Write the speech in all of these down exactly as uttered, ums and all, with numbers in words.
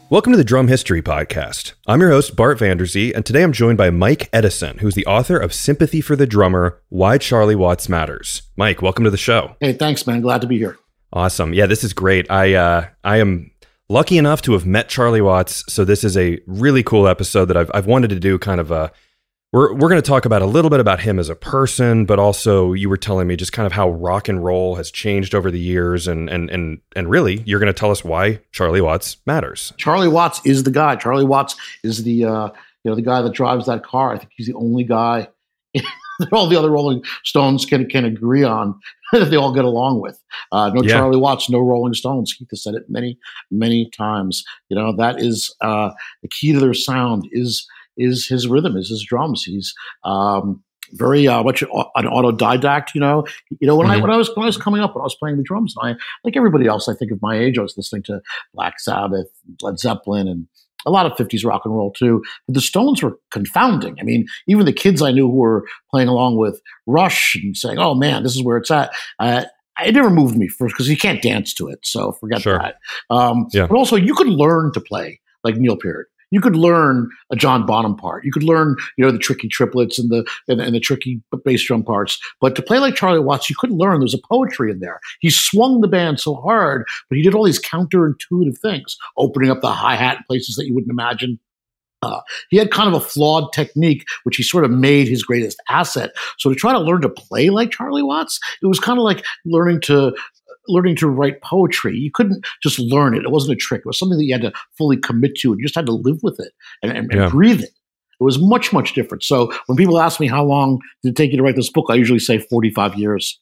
Welcome to the Drum History Podcast. I'm your host, Bart Vanderzee, and today I'm joined by Mike Edison, who's the author of Sympathy for the Drummer, Why Charlie Watts Matters. Mike, welcome to the show. Hey, thanks, man. Glad to be here. Awesome. Yeah, this is great. I uh, I am lucky enough to have met Charlie Watts, so this is a really cool episode that I've I've wanted to do kind of a... We're we're going to talk about a little bit about him as a person, but also you were telling me just kind of how rock and roll has changed over the years, and and and and really, you're going to tell us why Charlie Watts matters. Charlie Watts is the guy. Charlie Watts is the uh, you know the guy that drives that car. I think he's the only guy that all the other Rolling Stones can can agree on that they all get along with. Uh, no yeah. Charlie Watts, no Rolling Stones. Keith has said it many many times. You know that is uh, the key to their sound is. is his rhythm, is his drums. He's um, very uh, much an autodidact, you know. You know, when mm-hmm. I when I was when I was coming up, when I was playing the drums, and I, like everybody else, I think of my age, I was listening to Black Sabbath, Led Zeppelin, and a lot of fifties rock and roll too. But the Stones were confounding. I mean, even the kids I knew who were playing along with Rush and saying, "Oh man, this is where it's at." Uh, it never moved me first because you can't dance to it, so forget sure. that. Um, yeah. But also, you could learn to play like Neil Peart. You could learn a John Bonham part. You could learn, you know, the tricky triplets and the and, and the tricky bass drum parts. But to play like Charlie Watts, you couldn't learn. There's a poetry in there. He swung the band so hard, but he did all these counterintuitive things, opening up the hi-hat in places that you wouldn't imagine. Uh, he had kind of a flawed technique, which he sort of made his greatest asset. So to try to learn to play like Charlie Watts, it was kind of like learning to learning to write poetry. You couldn't just learn it. It wasn't a trick. It was something that you had to fully commit to, and you just had to live with it and, and, and yeah. breathe it. It was much, much different. So when people ask me how long did it take you to write this book, I usually say forty-five years.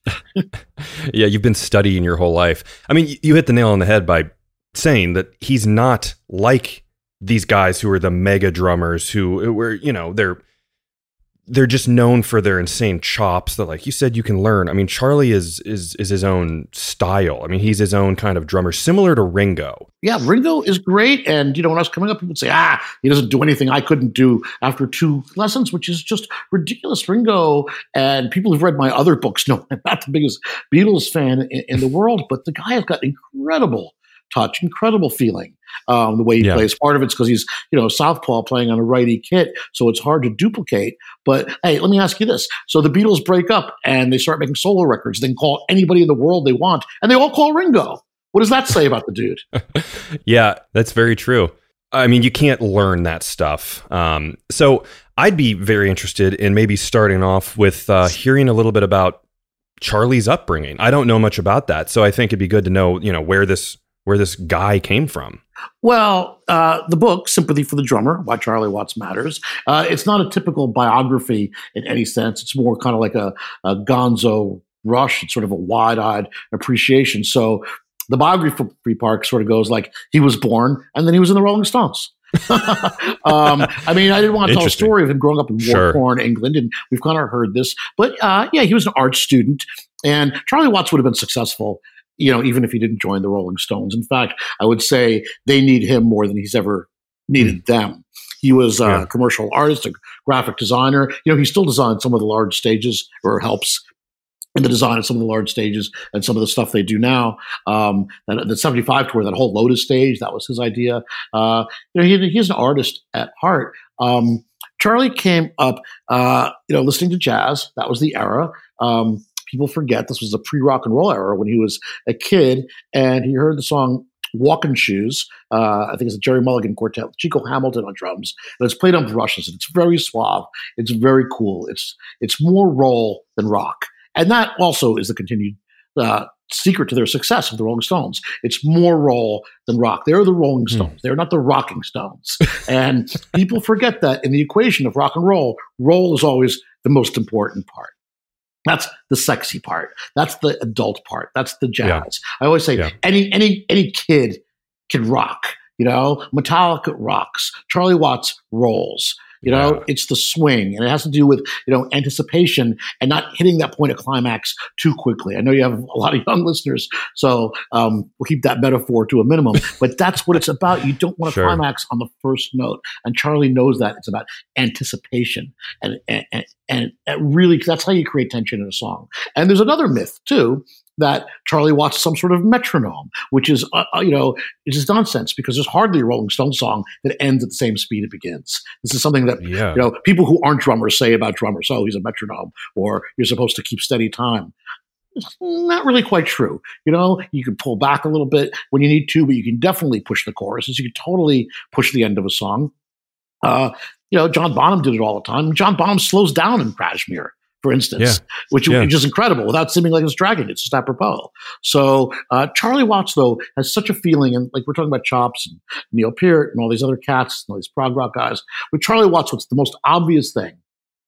Yeah, you've been studying your whole life. I mean, you hit the nail on the head by saying that he's not like these guys who are the mega drummers who were, you know, they're they're just known for their insane chops that, like you said, you can learn. I mean, Charlie is is is his own style. I mean, he's his own kind of drummer, similar to Ringo. Yeah, Ringo is great. And, you know, when I was coming up, people would say, ah, he doesn't do anything I couldn't do after two lessons, which is just ridiculous. Ringo, and people who've read my other books know I'm not the biggest Beatles fan in, in the world, but the guy has got incredible touch, incredible feeling. Um, the way he yeah. plays. Part of it's because he's, you know, southpaw playing on a righty kit, so it's hard to duplicate. But hey, let me ask you this. So the Beatles break up and they start making solo records. They can call anybody in the world they want, and they all call Ringo. What does that say about the dude? Yeah, that's very true. I mean, you can't learn that stuff. Um, so I'd be very interested in maybe starting off with uh, hearing a little bit about Charlie's upbringing. I don't know much about that, so I think it'd be good to know, you know, where this where this guy came from. Well, uh, the book, Sympathy for the Drummer, Why Charlie Watts Matters, uh, it's not a typical biography in any sense. It's more kind of like a, a gonzo Rush. It's sort of a wide-eyed appreciation. So the biography part sort of goes like he was born and then he was in the Rolling Stones. um, I mean, I didn't want to tell a story of him growing up in war-torn sure. England, and we've kind of heard this. But uh, yeah, he was an art student, and Charlie Watts would have been successful, you know, even if he didn't join the Rolling Stones. In fact, I would say they need him more than he's ever needed them. He was a yeah. commercial artist, a graphic designer. You know, he still designed some of the large stages, or helps in the design of some of the large stages and some of the stuff they do now. Um, that, the seventy-five tour, that whole Lotus stage, that was his idea. Uh, you know, he, he's an artist at heart. Um, Charlie came up, uh, you know, listening to jazz. That was the era. Um, People forget this was a pre-rock and roll era when he was a kid, and he heard the song Walking Shoes. Uh, I think it's a Jerry Mulligan quartet with Chico Hamilton on drums. And it's played on brushes, and it's very suave. It's very cool. It's it's more roll than rock. And that also is the continued uh, secret to their success of the Rolling Stones. It's more roll than rock. They're the Rolling Stones. Mm. They're not the Rocking Stones. And people forget that in the equation of rock and roll, roll is always the most important part. That's the sexy part. That's the adult part. That's the jazz. Yeah. I always say yeah. any any any kid can rock. You know, Metallica rocks. Charlie Watts rolls. You know, yeah. it's the swing, and it has to do with, you know, anticipation and not hitting that point of climax too quickly. I know you have a lot of young listeners, so um, we'll keep that metaphor to a minimum. But that's what it's about. You don't want to sure. climax on the first note, and Charlie knows that. It's about anticipation, and and and, and really, that's how you create tension in a song. And there's another myth too, that Charlie Watts is some sort of metronome, which is, uh, you know, it's just nonsense because there's hardly a Rolling Stones song that ends at the same speed it begins. This is something that, Yeah. you know, people who aren't drummers say about drummers. Oh, he's a metronome, or you're supposed to keep steady time. It's not really quite true. You know, you can pull back a little bit when you need to, but you can definitely push the choruses. You can totally push the end of a song. Uh, you know, John Bonham did it all the time. John Bonham slows down in Kashmir, for instance, Yeah. which, Yeah. which is incredible without seeming like it's dragging. It's just apropos. So uh, Charlie Watts, though, has such a feeling, and like we're talking about Chops and Neil Peart and all these other cats and all these prog rock guys. With Charlie Watts, what's the most obvious thing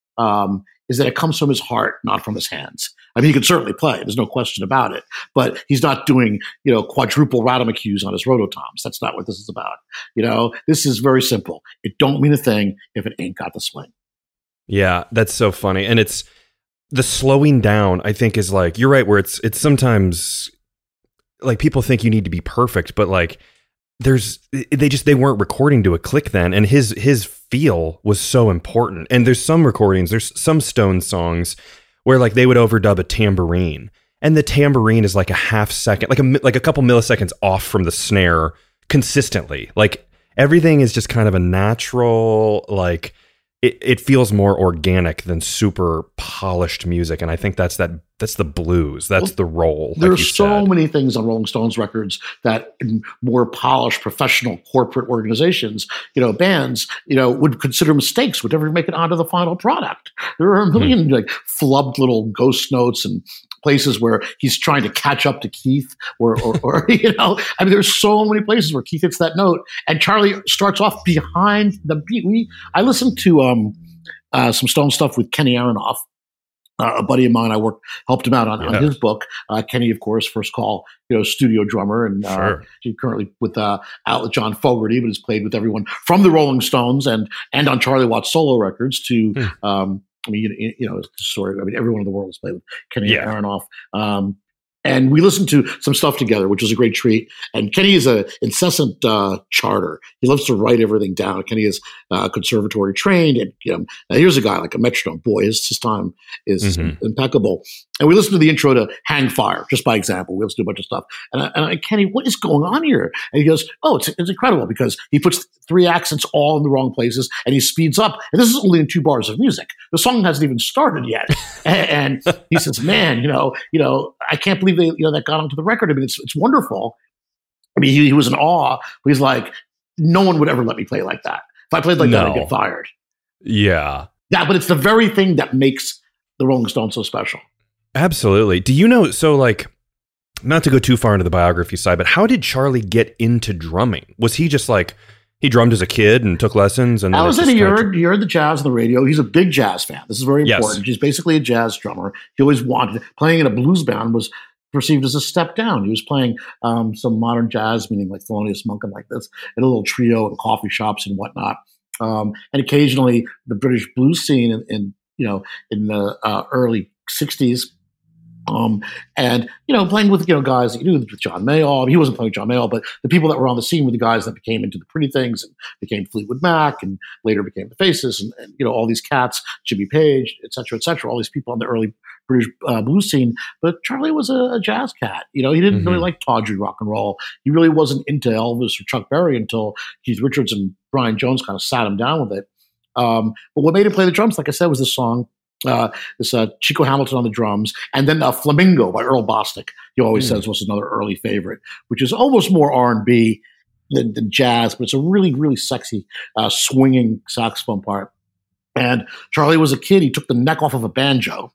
um, is that it comes from his heart, not from his hands. I mean, he can certainly play. There's no question about it. But he's not doing, you know, quadruple Rademachews on his rototoms. That's not what this is about. You know, this is very simple. It don't mean a thing if it ain't got the swing. Yeah, that's so funny. And it's the slowing down, I think, is like, you're right, where it's it's sometimes like people think you need to be perfect, but like there's they just they weren't recording to a click then, and his his feel was so important. And there's some recordings, there's some Stone songs where like they would overdub a tambourine, and the tambourine is like a half second, like a like a couple milliseconds off from the snare consistently. Like everything is just kind of a natural, like it, it feels more organic than super polished music. And I think that's that that's the blues. That's Well, the role. There like are you so said. many things on Rolling Stones records that in more polished professional corporate organizations, you know, bands, you know, would consider mistakes, would never make it onto the final product. There are a million mm-hmm. like flubbed little ghost notes and places where he's trying to catch up to Keith or, or, or you know, I mean, there's so many places where Keith hits that note and Charlie starts off behind the beat. We, I listened to um, uh, some Stone stuff with Kenny Aronoff. Uh, a buddy of mine, I worked, helped him out on, yeah. on his book. Uh, Kenny, of course, First Call, you know, studio drummer, and uh, sure. he's currently with uh, out with John Fogerty, but has played with everyone from the Rolling Stones and and on Charlie Watts solo records. To, hmm. um, I mean, you, you know, sort of, I mean, everyone in the world has played with Kenny yeah. Aronoff. Um, And we listened to some stuff together, which was a great treat. And Kenny is an incessant uh, charter. He loves to write everything down. Kenny is uh, conservatory trained. And you know, here's a guy like a metronome. Boy, his, his time is mm-hmm. impeccable. And we listened to the intro to Hang Fire, just by example. We listened to a bunch of stuff. And I, and I Kenny, what is going on here? And he goes, oh, it's, it's incredible because he puts three accents all in the wrong places and he speeds up. And this is only in two bars of music. The song hasn't even started yet. and, and he says, man, you know, you know, I can't believe they, you know, that got onto the record. I mean, it's it's wonderful. I mean, he, he was in awe. But he's like, no one would ever let me play like that. If I played like no. that, I'd get fired. Yeah. Yeah, but it's the very thing that makes the Rolling Stones so special. Absolutely. Do you know, so like, not to go too far into the biography side, but how did Charlie get into drumming? Was he just like, he drummed as a kid and took lessons? And I was in he heard, he heard the jazz on the radio. He's a big jazz fan. This is very important. Yes. He's basically a jazz drummer. He always wanted, playing in a blues band was perceived as a step down. He was playing um, some modern jazz, meaning like Thelonious Monk and like this, in a little trio in coffee shops and whatnot. Um, and occasionally the British blues scene in, in you know, in the uh, early sixties, Um, and, you know, playing with, you know, guys that you knew with John Mayall. He wasn't playing with John Mayall, but the people that were on the scene were the guys that became into the Pretty Things and became Fleetwood Mac and later became the Faces and, and you know, all these cats, Jimmy Page, et cetera, et cetera, all these people on the early British uh, blues scene. But Charlie was a, a jazz cat. You know, he didn't mm-hmm. really like tawdry rock and roll. He really wasn't into Elvis or Chuck Berry until Keith Richards and Brian Jones kind of sat him down with it. Um, but what made him play the drums, like I said, was this song. Uh, this uh, Chico Hamilton on the drums, and then uh, Flamingo by Earl Bostic. He always mm. says was another early favorite, which is almost more R and B than, than jazz, but it's a really, really sexy uh, swinging saxophone part. And Charlie was a kid. He took the neck off of a banjo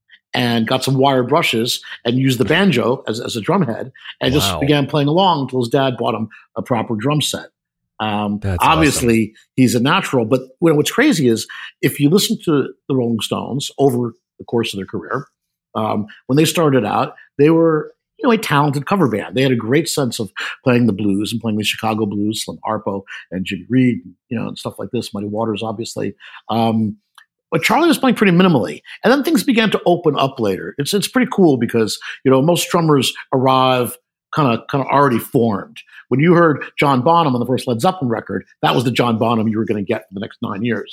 and got some wire brushes and used the banjo as, as a drum head and wow. just began playing along until his dad bought him a proper drum set. Um, obviously, awesome. He's a natural, but you know, what's crazy is if you listen to the Rolling Stones over the course of their career, um, when they started out, they were you know a talented cover band. They had a great sense of playing the blues and playing the Chicago blues, Slim Harpo and Jimmy Reed, you know, and stuff like this. Muddy Waters, obviously. Um, but Charlie was playing pretty minimally, and then things began to open up later. It's it's pretty cool because you know most drummers arrive kind of kind of already formed. When you heard John Bonham on the first Led Zeppelin record, that was the John Bonham you were going to get for the next nine years.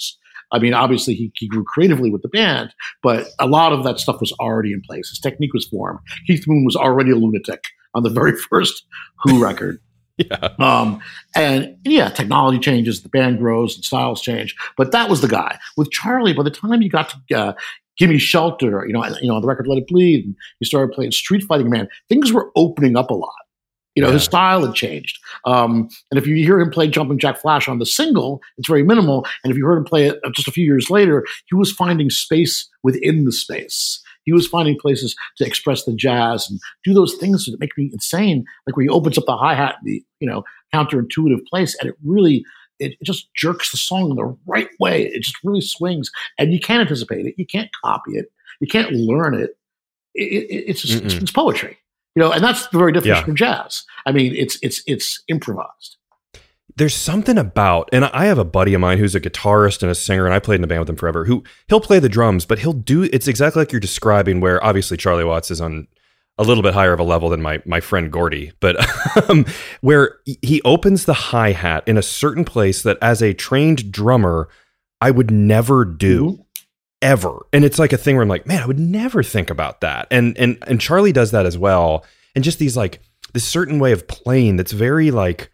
I mean, obviously he, he grew creatively with the band, but a lot of that stuff was already in place. His technique was formed. Keith Moon was already a lunatic on the very first Who record. Yeah. Um, and yeah, technology changes, the band grows, and styles change. But that was the guy. With Charlie, by the time you got to uh, Gimme Shelter, you know, you know, on the record Let It Bleed, and you started playing Street Fighting Man, things were opening up a lot. You know, yeah. his style had changed. Um, and if you hear him play Jumping Jack Flash on the single, it's very minimal. And if you heard him play it just a few years later, he was finding space within the space. He was finding places to express the jazz and do those things that make me insane, like where he opens up the hi-hat in the, you know, counterintuitive place, and it really, it, it just jerks the song in the right way. It just really swings, and you can't anticipate it. You can't copy it. You can't learn it. it, it it's just, it's, it's poetry. You know, and that's the very definition yeah. of jazz. I mean, it's it's it's improvised. There's something about, and I have a buddy of mine who's a guitarist and a singer, and I played in the band with him forever, who he'll play the drums, but he'll do, it's exactly like you're describing, where obviously Charlie Watts is on a little bit higher of a level than my my friend Gordy, but um, where he opens the hi-hat in a certain place that as a trained drummer, I would never do. Mm-hmm. Ever. And it's like a thing where I'm like, man, I would never think about that. And and and Charlie does that as well. And just these like this certain way of playing that's very like,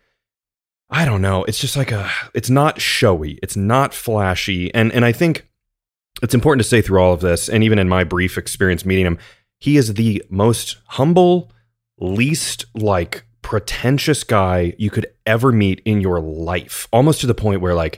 I don't know. It's just like a, it's not showy. It's not flashy. And and I think it's important to say through all of this, and even in my brief experience meeting him, he is the most humble, least like pretentious guy you could ever meet in your life. Almost to the point where like,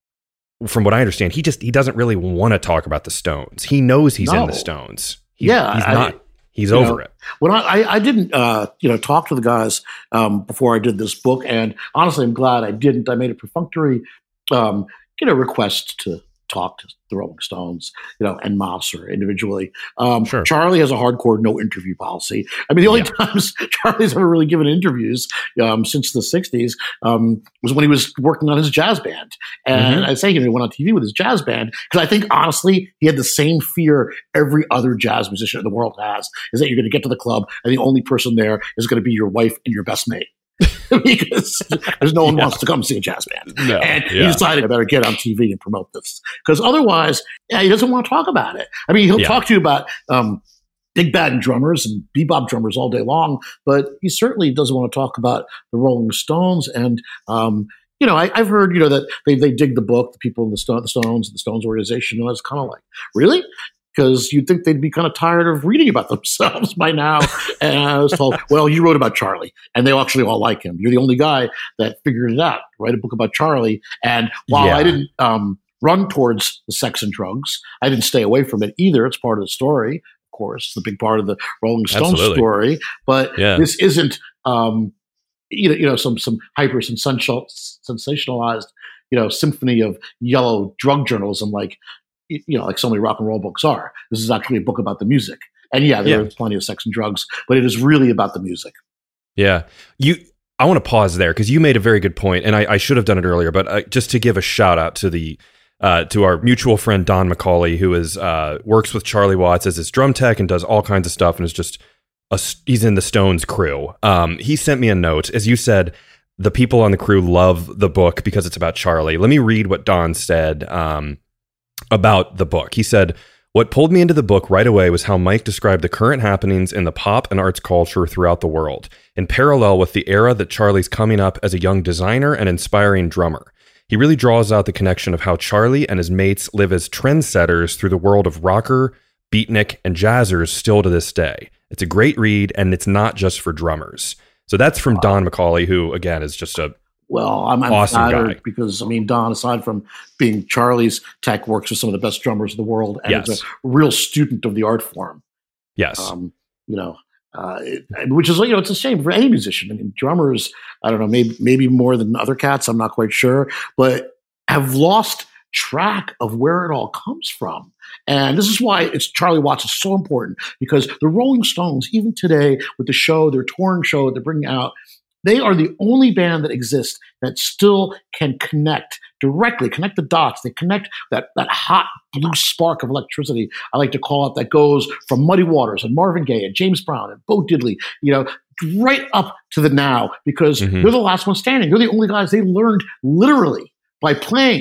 from what I understand, he just he doesn't really want to talk about the Stones. He knows he's no. in the Stones. He's, yeah, he's not. I, he's over know, it. When I, I, I didn't, uh, you know, talk to the guys um, before I did this book, and honestly, I'm glad I didn't. I made a perfunctory, um, you know, request to talk to the Rolling Stones, you know, and Mosser individually. Um, sure. Charlie has a hardcore no interview policy. I mean, the only yeah. times Charlie's ever really given interviews um, since the sixties um, was when he was working on his jazz band. And mm-hmm. I say he went on T V with his jazz band because I think, honestly, he had the same fear every other jazz musician in the world has, is that you're going to get to the club and the only person there is going to be your wife and your best mate. Because there's no one yeah. wants to come see a jazz band. No, and yeah. he decided I better get on T V and promote this. Because otherwise, yeah, he doesn't want to talk about it. I mean, he'll yeah. talk to you about um, big band drummers and bebop drummers all day long, but he certainly doesn't want to talk about the Rolling Stones. And, um, you know, I, I've heard, you know, that they, they dig the book, the people in the, Stone, the Stones, the Stones organization, and it's kind of like, really? Because you'd think they'd be kind of tired of reading about themselves by now. And I was told, well, you wrote about Charlie, and they actually all like him. You're the only guy that figured it out. Write a book about Charlie. And while yeah. I didn't um, run towards the sex and drugs, I didn't stay away from it either. It's part of the story, of course. It's a big part of the Rolling Stones Absolutely. story. But yeah. this isn't, um, you know, you know, some some hyper sensationalized, you know, symphony of yellow drug journalism like, you know, like so many rock and roll books are. This is actually a book about the music. And yeah, there yeah. are plenty of sex and drugs, but it is really about the music. Yeah. You, I want to pause there because you made a very good point, and I, I should have done it earlier, but uh, just to give a shout out to the, uh, to our mutual friend, Don McCauley, who is, uh, works with Charlie Watts as his drum tech and does all kinds of stuff. And is just, a, he's in the Stones crew. Um, he sent me a note. As you said, the people on the crew love the book because it's about Charlie. Let me read what Don said, um, about the book. He said, what pulled me into the book right away was how Mike described the current happenings in the pop and arts culture throughout the world, in parallel with the era that Charlie's coming up as a young designer and inspiring drummer. He really draws out the connection of how Charlie and his mates live as trendsetters through the world of rocker, beatnik, and jazzers still to this day. It's a great read, and it's not just for drummers. So that's from wow. Don McCauley, who, again, is just a Well, I'm, I'm awesome flattered guy. Because, I mean, Don, aside from being Charlie's tech, works with some of the best drummers in the world, and yes. is a real student of the art form. Yes. Um, you know, uh, it, which is, you know, it's a shame for any musician. I mean, drummers, I don't know, maybe maybe more than other cats, I'm not quite sure, but have lost track of where it all comes from. And this is why it's Charlie Watts is so important, because the Rolling Stones, even today with the show, their touring show they're bringing out, they are the only band that exists that still can connect directly, connect the dots. They connect that, that hot blue spark of electricity, I like to call it, that goes from Muddy Waters and Marvin Gaye and James Brown and Bo Diddley, you know, right up to the now, because mm-hmm. they're the last one standing. They're the only guys they learned literally by playing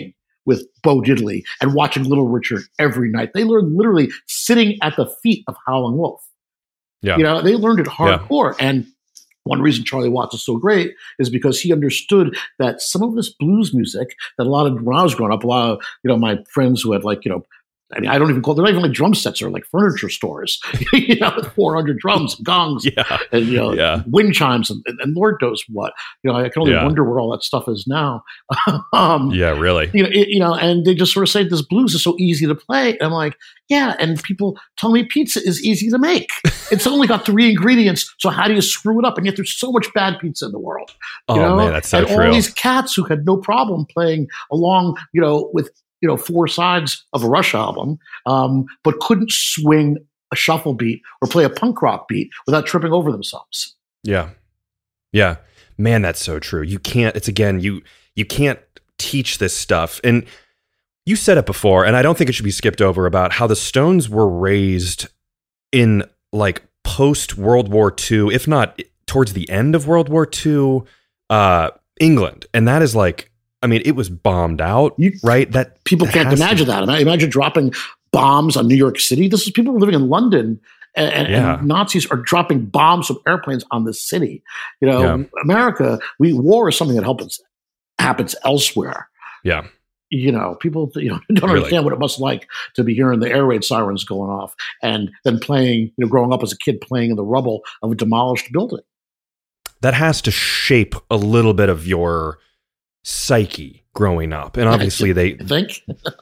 with Bo Diddley and watching Little Richard every night. They learned literally sitting at the feet of Howlin' Wolf. Yeah. You know, they learned it hardcore. Yeah. And one reason Charlie Watts is so great is because he understood that some of this blues music that a lot of, when I was growing up, a lot of, you know, my friends who had like, you know, I mean, I don't even call, they're not even like drum sets or like furniture stores, you know, with four hundred drums and gongs yeah. and, you know, yeah. wind chimes and, and, and Lord knows what. You know, I can only yeah. wonder where all that stuff is now. um, yeah, really. You know, it, you know, and they just sort of say this blues is so easy to play. And I'm like, yeah. And people tell me pizza is easy to make. It's only got three ingredients. So how do you screw it up? And yet there's so much bad pizza in the world. You oh, know? man, that's so and true. all these cats who had no problem playing along, you know, with, you know, four sides of a Rush album, um, but couldn't swing a shuffle beat or play a punk rock beat without tripping over themselves. Yeah. Yeah. Man, that's so true. You can't, it's again, you, you can't teach this stuff. And you said it before, and I don't think it should be skipped over, about how the Stones were raised in like post World War Two, if not towards the end of World War Two, uh, England. And that is like, I mean, it was bombed out, you, right? That people that can't imagine to, that. Imagine dropping bombs on New York City. This is people were living in London, and, and, yeah. and Nazis are dropping bombs from airplanes on the city. You know, yeah. America, we war is something that happens happens elsewhere. Yeah. You know, people you know don't really? understand what it must like to be hearing the air raid sirens going off, and then playing, you know, growing up as a kid playing in the rubble of a demolished building. That has to shape a little bit of your psyche growing up, and obviously they I think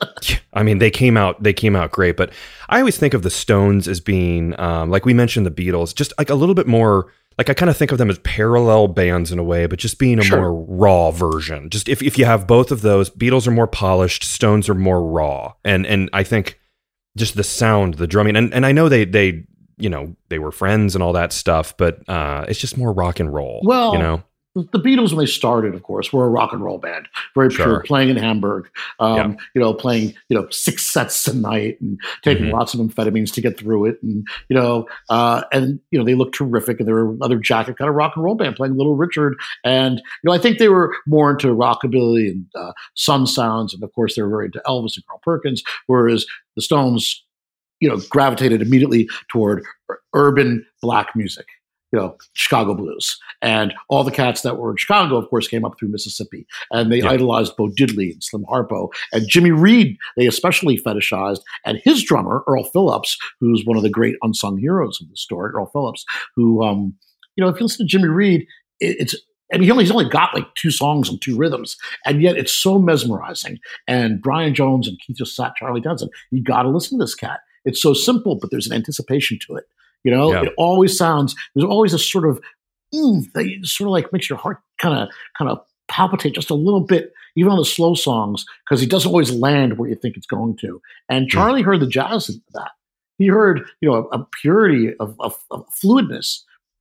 I mean they came out they came out great, but I always think of the Stones as being um like we mentioned the Beatles, just like a little bit more, like I kind of think of them as parallel bands in a way, but just being a sure. more raw version. Just if, if you have both of those, Beatles are more polished, Stones are more raw, and and I think just the sound, the drumming, and and I know they they you know they were friends and all that stuff, but uh it's just more rock and roll. Well, you know. The Beatles, when they started, of course, were a rock and roll band, very pure, sure. playing in Hamburg, um, yeah. you know, playing, you know, six sets a night and taking mm-hmm. lots of amphetamines to get through it. And, you know, uh, and, you know, they looked terrific, and they were another jacket kind of rock and roll band playing Little Richard. And, you know, I think they were more into rockabilly and uh, sun sounds. And of course, they were very into Elvis and Carl Perkins, whereas the Stones, you know, gravitated immediately toward urban black music. You know, Chicago blues. And all the cats that were in Chicago, of course, came up through Mississippi. And they yeah. idolized Bo Diddley and Slim Harpo. And Jimmy Reed, they especially fetishized. And his drummer, Earl Phillips, who's one of the great unsung heroes of the story, Earl Phillips, who, um, you know, if you listen to Jimmy Reed, it, it's, I mean, he only, he's only got like two songs and two rhythms. And yet it's so mesmerizing. And Brian Jones and Keith just sat Charlie Townsend. You got to listen to this cat. It's so simple, but there's an anticipation to it. You know, yeah. it always sounds, there's always a sort of, mm, that sort of like makes your heart kind of, kind of palpitate just a little bit, even on the slow songs, because he doesn't always land where you think it's going to. And Charlie yeah. heard the jazz into that. He heard, you know, a, a purity of, of, of fluidness.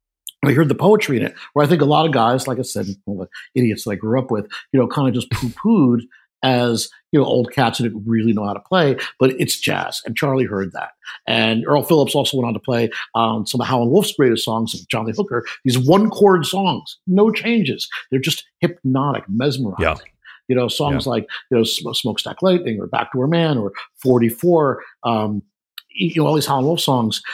I heard the poetry in it, where I think a lot of guys, like I said, all the idiots that I grew up with, you know, kind of just poo-pooed as, you know, old cats who didn't really know how to play, but it's jazz. And Charlie heard that. And Earl Phillips also went on to play um, some of Howlin' Wolf's greatest songs of Johnny Hooker, these one chord songs, no changes. They're just hypnotic, mesmerizing. Yeah. You know, songs yeah. like, you know, Smokestack Lightning or Backdoor Man or forty-four, um, you know, all these Howlin' Wolf songs.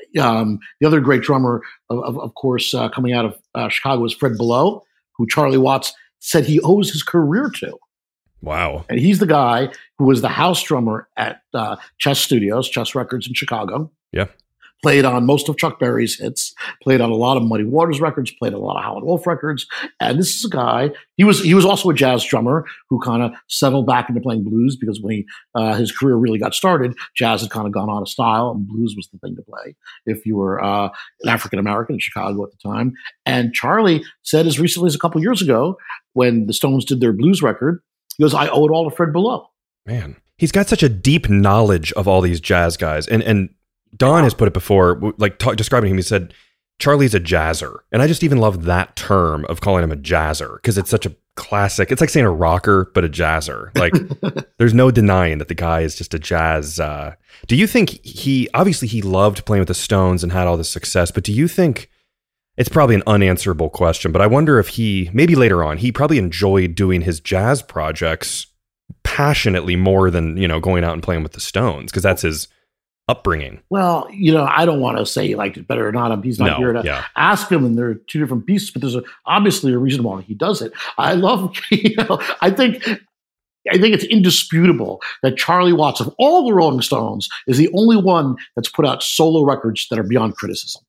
Um, the other great drummer, of, of, of course, uh, coming out of uh, Chicago was Fred Below, who Charlie Watts said he owes his career to. Wow. And he's the guy who was the house drummer at uh, Chess Studios, Chess Records in Chicago. Yeah. Played on most of Chuck Berry's hits, played on a lot of Muddy Waters records, played on a lot of Howlin' Wolf records. And this is a guy, he was he was also a jazz drummer who kind of settled back into playing blues, because when he, uh, his career really got started, jazz had kind of gone out of style and blues was the thing to play if you were uh, an African-American in Chicago at the time. And Charlie said as recently as a couple years ago, when the Stones did their blues record, he goes, I owe it all to Fred Below. Man, he's got such a deep knowledge of all these jazz guys. And and Don has put it before, like talk, describing him, he said, Charlie's a jazzer. And I just even love that term of calling him a jazzer, because it's such a classic. It's like saying a rocker, but a jazzer. Like, there's no denying that the guy is just a jazz. Uh, do you think he, obviously he loved playing with the Stones and had all this success, but do you think, it's probably an unanswerable question, but I wonder if he, maybe later on, he probably enjoyed doing his jazz projects passionately more than, you know, going out and playing with the Stones, because that's his upbringing. Well, you know, I don't want to say he liked it better or not. He's not No, here to yeah. ask him, and they're two different beasts. But there's a, obviously a reason why he does it. I love, you know, I think. I think it's indisputable that Charlie Watts, of all the Rolling Stones, is the only one that's put out solo records that are beyond criticism.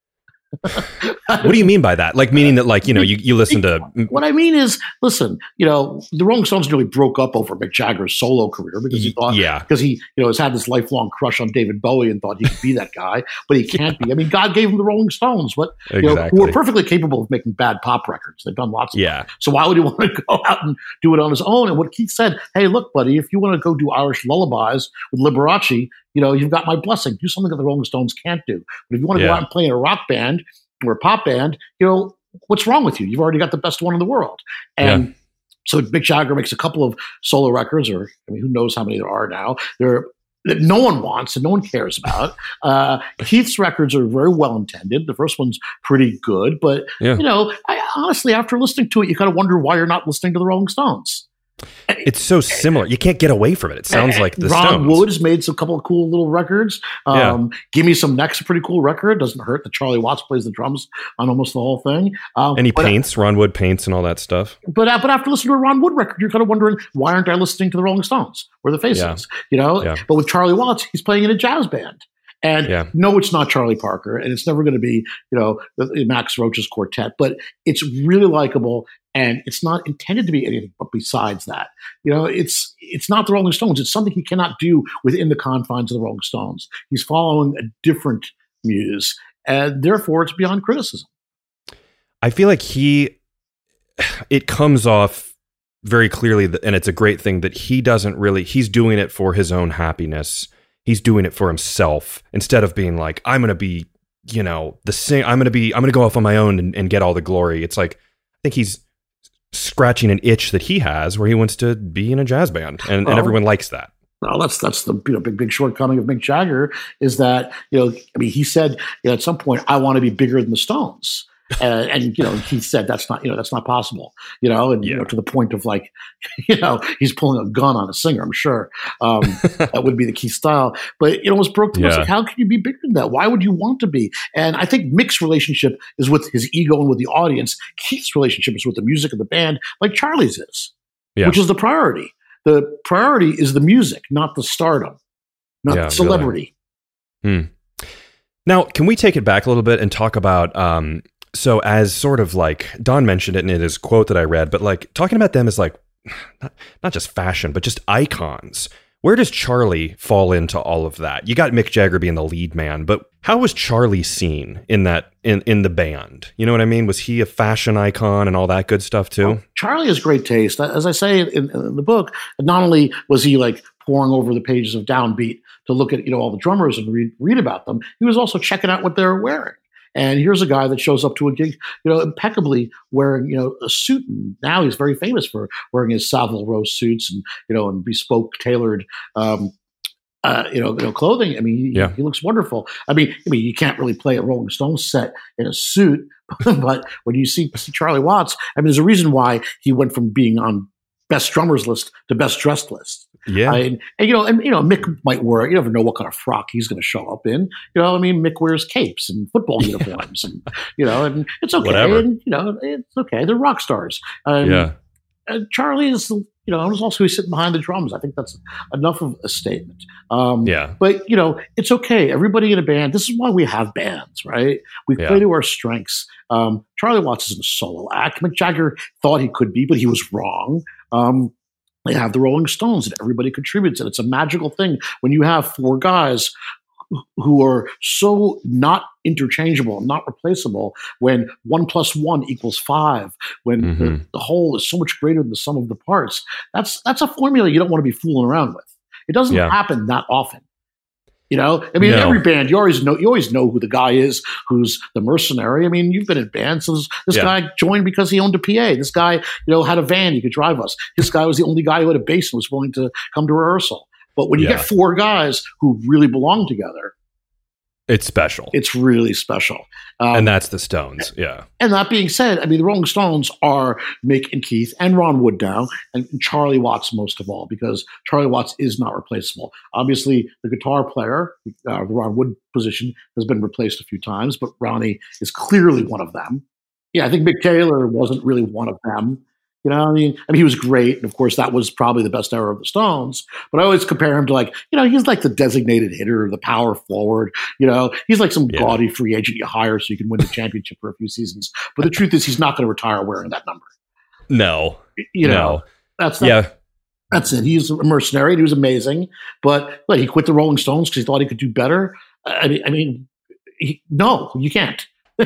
What do you mean by that? Like, meaning that, like, you know, you, you listen to... What I mean is, listen, you know, the Rolling Stones nearly broke up over Mick Jagger's solo career because he thought, yeah. because he, you know, has had this lifelong crush on David Bowie and thought he could be that guy, but he can't be. I mean, God gave him the Rolling Stones, but you exactly. know, who are perfectly capable of making bad pop records. They've done lots of yeah. them. So why would he want to go out and do it on his own? And what Keith said, hey, look, buddy, if you want to go do Irish lullabies with Liberace, you know, you've got my blessing. Do something that the Rolling Stones can't do. But if you want to yeah. go out and play in a rock band or a pop band, you know, what's wrong with you? You've already got the best one in the world. And yeah. so Mick Jagger makes a couple of solo records, or I mean, who knows how many there are now. There that no one wants and no one cares about. Uh, Keith's records are very well intended. The first one's pretty good, but yeah. you know, I, honestly, after listening to it, you kind of wonder why you're not listening to the Rolling Stones. It's so similar. You can't get away from it. It sounds like the Ron Stones. Wood's made some couple of cool little records. Um, yeah. Give Me Some Neck's a pretty cool record. Doesn't hurt that Charlie Watts plays the drums on almost the whole thing. Um, and he but, paints. Ron Wood paints and all that stuff. But uh, but after listening to a Ron Wood record, you're kind of wondering, why aren't I listening to the Rolling Stones or the Faces? Yeah. You know. Yeah. But with Charlie Watts, he's playing in a jazz band. And yeah. no, it's not Charlie Parker, and it's never going to be, you know, the, the Max Roach's quartet, but it's really likable, and it's not intended to be anything but besides that. You know, it's it's not the Rolling Stones. It's something he cannot do within the confines of the Rolling Stones. He's following a different muse, and therefore it's beyond criticism. I feel like he, it comes off very clearly, that, and it's a great thing, that he doesn't really, he's doing it for his own happiness. He's doing it for himself instead of being like, I'm going to be, you know, the sing. I'm going to be, I'm going to go off on my own and, and get all the glory. It's like, I think he's scratching an itch that he has where he wants to be in a jazz band, and, well, and everyone likes that. Well, that's that's the you know big big shortcoming of Mick Jagger is that, you know, I mean, he said, you know, at some point, I want to be bigger than the Stones. Uh, and, you know, he said that's not, you know, that's not possible, you know, and, yeah. you know, to the point of like, you know, he's pulling a gun on a singer, I'm sure. Um, that would be the Keith style. But, you know, it was broke to us. Yeah. Like, how can you be bigger than that? Why would you want to be? And I think Mick's relationship is with his ego and with the audience. Keith's relationship is with the music of the band, like Charlie's is, yeah. which is the priority. The priority is the music, not the stardom, not yeah, the celebrity. Really. Hmm. Now, can we take it back a little bit and talk about, um, so as sort of like Don mentioned it in his quote that I read, but like talking about them as like not, not just fashion, but just icons. Where does Charlie fall into all of that? You got Mick Jagger being the lead man, but how was Charlie seen in that in, in the band? You know what I mean? Was he a fashion icon and all that good stuff too? Well, Charlie has great taste. As I say in, in the book, not only was he like poring over the pages of Downbeat to look at, you know, all the drummers and read read about them, he was also checking out what they were wearing. And here's a guy that shows up to a gig, you know, impeccably wearing, you know, a suit. And now he's very famous for wearing his Savile Row suits and, you know, and bespoke tailored, um, uh, you know, you know, clothing. I mean, he, yeah. he looks wonderful. I mean, I mean, you can't really play a Rolling Stones set in a suit, but when you see, see Charlie Watts, I mean, there's a reason why he went from being on best drummers list to best dressed list. Yeah. I, and, and, you know, and, you know, Mick might wear, you never know what kind of frock he's going to show up in. You know, I mean, Mick wears capes and football yeah. uniforms and, you know, and it's okay. Whatever. And, you know, it's okay. They're rock stars. Um, yeah. And Charlie is, you know, and also he's sitting behind the drums. I think that's enough of a statement. Um, yeah. But, you know, it's okay. Everybody in a band, this is why we have bands, right? We yeah. play to our strengths. Um, Charlie Watts isn't a solo act. Mick Jagger thought he could be, but he was wrong. Um, They have the Rolling Stones and everybody contributes. And it's a magical thing when you have four guys who are so not interchangeable, not replaceable, when one plus one equals five, when mm-hmm. the, the whole is so much greater than the sum of the parts. That's that's a formula you don't want to be fooling around with. It doesn't yeah. happen that often. You know, I mean, no. in every band, you always know you always know who the guy is who's the mercenary. I mean, you've been in bands. So this this yeah. guy joined because he owned a P A. This guy, you know, had a van. He could drive us. This guy was the only guy who had a bass and was willing to come to rehearsal. But when you yeah. get four guys who really belong together, It's special. It's really special. Um, and that's the Stones, yeah. And that being said, I mean, the Rolling Stones are Mick and Keith and Ron Wood now, and Charlie Watts most of all, because Charlie Watts is not replaceable. Obviously, the guitar player, uh, the Ron Wood position, has been replaced a few times, but Ronnie is clearly one of them. Yeah, I think Mick Taylor wasn't really one of them. You know, I mean, I mean, he was great, and of course, that was probably the best era of the Stones. But I always compare him to, like, you know, he's like the designated hitter, the power forward. You know, he's like some yeah. gaudy free agent you hire so you can win the championship for a few seasons. But the truth is, he's not going to retire wearing that number. No, you know, no. that's that, yeah. That's it. He's a mercenary. He was amazing, but like, he quit the Rolling Stones because he thought he could do better. I mean, I mean, he, no, you can't.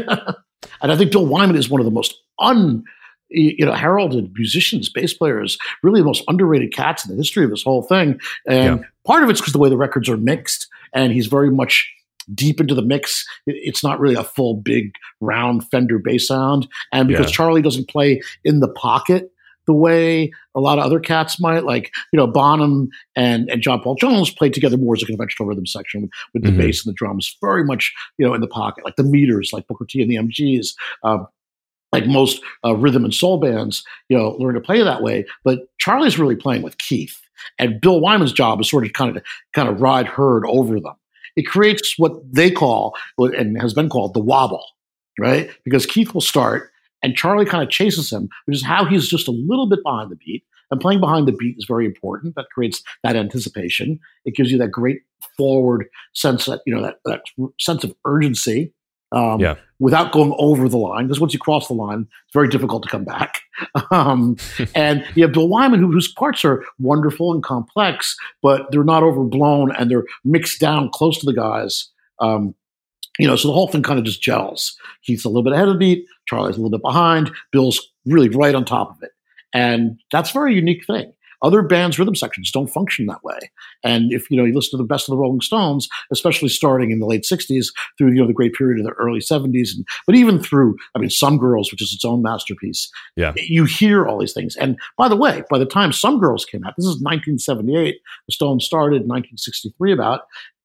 And I think Bill Wyman is one of the most un. you know, heralded musicians, bass players, really the most underrated cats in the history of this whole thing. And yeah. part of it's because the way the records are mixed, and he's very much deep into the mix. It's not really a full, big, round Fender bass sound. And because yeah. Charlie doesn't play in the pocket the way a lot of other cats might, like, you know, Bonham and, and John Paul Jones played together more as a conventional rhythm section with, with the mm-hmm. bass and the drums, very much, you know, in the pocket, like the Meters, like Booker T and the M Gs. Um, Like most uh, rhythm and soul bands, you know, learn to play that way. But Charlie's really playing with Keith, and Bill Wyman's job is sort of kind of kind of ride herd over them. It creates what they call, and has been called, the wobble, right? Because Keith will start, and Charlie kind of chases him, which is how he's just a little bit behind the beat. And playing behind the beat is very important. That creates that anticipation. It gives you that great forward sense, that, you know, that, that sense of urgency. Um, yeah. Without going over the line, because once you cross the line, it's very difficult to come back. Um, and you have Bill Wyman, who, whose parts are wonderful and complex, but they're not overblown, and they're mixed down close to the guys. Um, you know, so the whole thing kind of just gels. Keith's a little bit ahead of the beat, Charlie's a little bit behind, Bill's really right on top of it. And that's a very unique thing. Other bands' rhythm sections don't function that way. And if, you know, you listen to the best of the Rolling Stones, especially starting in the late sixties through, you know, the great period of the early seventies, and but even through, I mean, Some Girls, which is its own masterpiece, yeah. you hear all these things. And by the way, by the time Some Girls came out, this is nineteen seventy-eight, the Stones started in nineteen sixty-three about,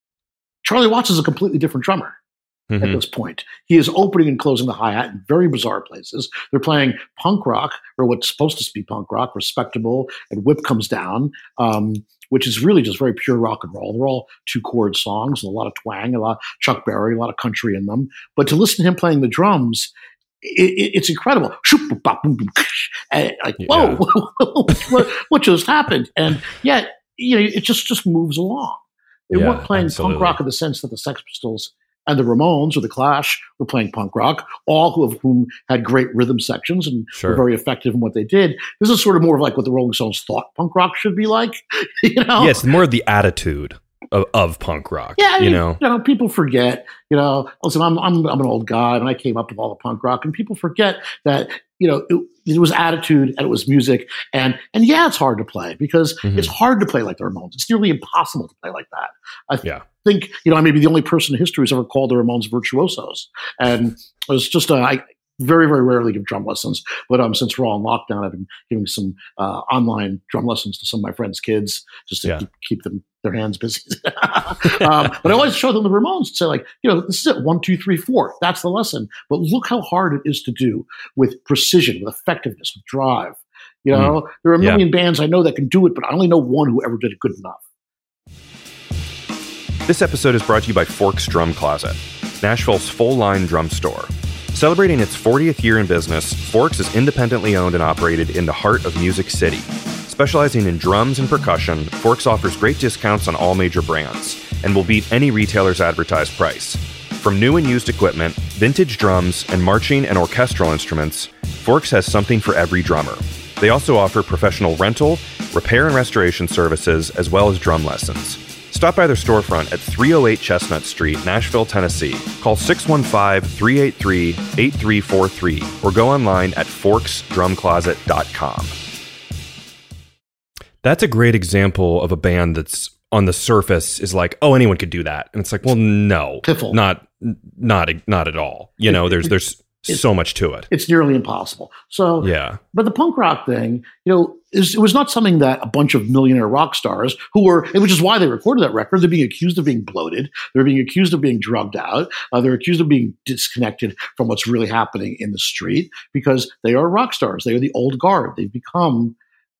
Charlie Watts is a completely different drummer. Mm-hmm. At this point, he is opening and closing the hi-hat in very bizarre places. They're playing punk rock, or what's supposed to be punk rock, Respectable, and Whip Comes Down, um, which is really just very pure rock and roll. They're all two-chord songs, and a lot of twang, a lot of Chuck Berry, a lot of country in them. But to listen to him playing the drums, it, it, it's incredible. And like, whoa, yeah. what, what just happened? And yet, you know, it just just moves along. They yeah, weren't playing absolutely. punk rock in the sense that the Sex Pistols and the Ramones or the Clash were playing punk rock, all of whom had great rhythm sections and sure. were very effective in what they did. This is sort of more of like what the Rolling Stones thought punk rock should be like, you know? Yes, more of the attitude of, of punk rock. Yeah, I mean, you know, you know, people forget. You know, listen, I'm I'm I'm an old guy, and I came up with all the punk rock, and people forget that, you know, it, it was attitude and it was music, and and yeah, it's hard to play because mm-hmm. it's hard to play like the Ramones. It's nearly impossible to play like that. I yeah. think, you know, I may be the only person in history who's ever called the Ramones virtuosos, and it was just a. I, Very, very rarely give drum lessons, but um, since we're all in lockdown, I've been giving some uh, online drum lessons to some of my friends' kids just to yeah. keep, keep them their hands busy. um, but I always show them the Ramones and say, like, you know, this is it, one, two, three, four. That's the lesson. But look how hard it is to do with precision, with effectiveness, with drive. You know, mm. there are a million yeah. bands I know that can do it, but I only know one who ever did it good enough. This episode is brought to you by Forks Drum Closet, Nashville's full-line drum store. Celebrating its fortieth year in business, Forks is independently owned and operated in the heart of Music City. Specializing in drums and percussion, Forks offers great discounts on all major brands and will beat any retailer's advertised price. From new and used equipment, vintage drums, and marching and orchestral instruments, Forks has something for every drummer. They also offer professional rental, repair and restoration services, as well as drum lessons. Stop by their storefront at three oh eight Chestnut Street, Nashville, Tennessee. Call six one five, three eight three, eight three four three or go online at forks drum closet dot com. That's a great example of a band that's on the surface is like, oh, anyone could do that. And it's like, well, no, Piffle. not not not at all. You know, there's there's so much to it. It's nearly impossible. So, yeah. But the punk rock thing, you know, is, it was not something that a bunch of millionaire rock stars who were, which is why they recorded that record, they're being accused of being bloated. They're being accused of being drugged out. Uh, they're accused of being disconnected from what's really happening in the street because they are rock stars. They are the old guard. They've become,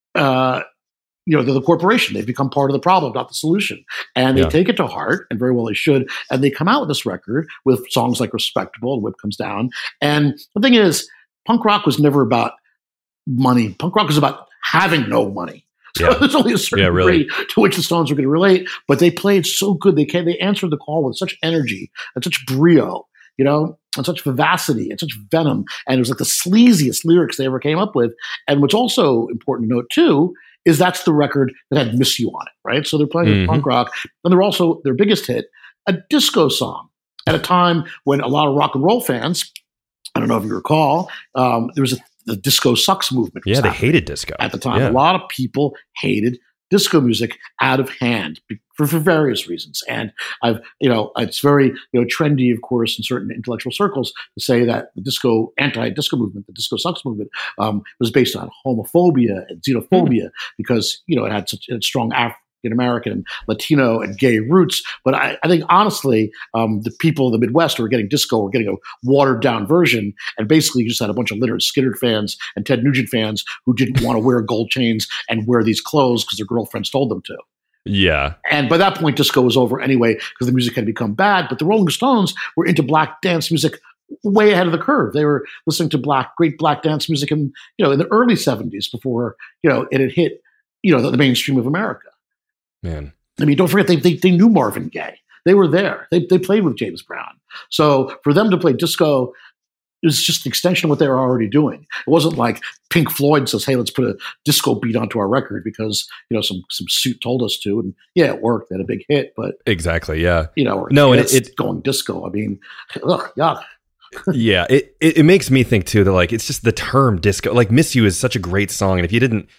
uh, you know, they're the corporation. They've become part of the problem, not the solution. And they yeah. take it to heart, and very well they should. And they come out with this record with songs like Respectable and Whip Comes Down. And the thing is, punk rock was never about money. Punk rock was about having no money. So yeah. there's only a certain yeah, really. degree to which the Stones were going to relate. But they played so good. They came, they answered the call with such energy and such brio, you know, and such vivacity and such venom. And it was like the sleaziest lyrics they ever came up with. And what's also important to note, too, is that's the record that had Miss You on it, right? So they're playing mm-hmm. punk rock. And they're also, their biggest hit, a disco song at a time when a lot of rock and roll fans, I don't know if you recall, um, there was a, the disco sucks movement. Yeah, they hated disco. At the time. Yeah. A lot of people hated disco music out of hand for, for various reasons. And I've, you know, it's very, you know, trendy, of course, in certain intellectual circles to say that the disco, anti-disco movement, the disco sucks movement, um, was based on homophobia and xenophobia mm. because, you know, it had such a strong African American, Latino, and gay roots. But I, I think, honestly, um, the people in the Midwest who were getting disco were getting a watered-down version, and basically you just had a bunch of Lynyrd Skynyrd fans and Ted Nugent fans who didn't want to wear gold chains and wear these clothes because their girlfriends told them to. Yeah. And by that point, disco was over anyway because the music had become bad. But the Rolling Stones were into black dance music way ahead of the curve. They were listening to black, great black dance music in, you know, in the early seventies before, you know, it had hit, you know, the, the mainstream of America. Man, I mean, don't forget they, they they knew Marvin Gaye. They were there. They they played with James Brown. So for them to play disco, it was just an extension of what they were already doing. It wasn't like Pink Floyd says, "Hey, let's put a disco beat onto our record because you know some some suit told us to." And yeah, it worked. They had a big hit, but exactly, yeah, you know, no, and it's it, it going disco. I mean, ugh, yeah. yeah, it, it it makes me think too that like it's just the term disco. Like "Miss You" is such a great song, and if you didn't.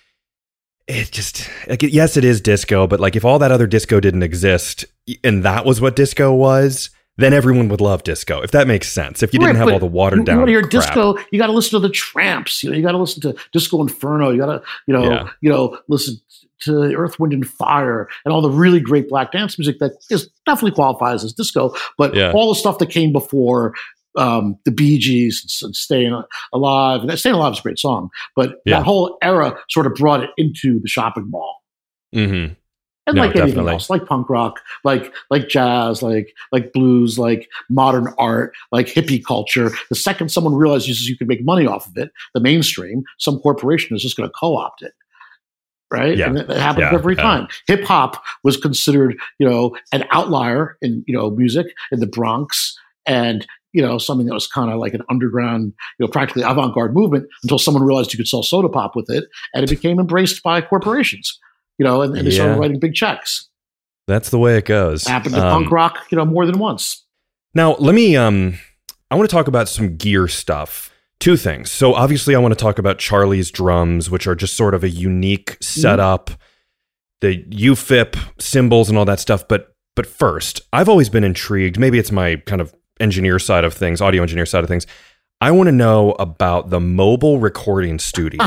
It just like yes, it is disco, but like if all that other disco didn't exist and that was what disco was, then everyone would love disco. If that makes sense. If you didn't right, have all the watered down, you want to hear crap. Disco, you got to listen to the Tramps. You know, you got to listen to Disco Inferno. You got to, you know, yeah. you know, listen to Earth, Wind and Fire and all the really great black dance music that is definitely qualifies as disco. But yeah. all the stuff that came before. Um, the Bee Gees and Staying Alive. And Staying Alive is a great song, but yeah. that whole era sort of brought it into the shopping mall. Mm-hmm. And no, like anything definitely. else, like punk rock, like like jazz, like like blues, like modern art, like hippie culture. The second someone realizes you can make money off of it, the mainstream, some corporation is just going to co-opt it. Right. Yeah. And it happens yeah. every yeah. time. Hip hop was considered, you know, an outlier in, you know, music in the Bronx. And, you know, something that was kind of like an underground, you know, practically avant-garde movement until someone realized you could sell soda pop with it. And it became embraced by corporations, you know, and, and they yeah. started writing big checks. That's the way it goes. It happened to um, punk rock, you know, more than once. Now, let me, um, I want to talk about some gear stuff. Two things. So obviously I want to talk about Charlie's drums, which are just sort of a unique setup, mm-hmm. the U F I P symbols and all that stuff. But, but first, I've always been intrigued. Maybe it's my kind of engineer side of things, audio engineer side of things. I want to know about the mobile recording studio.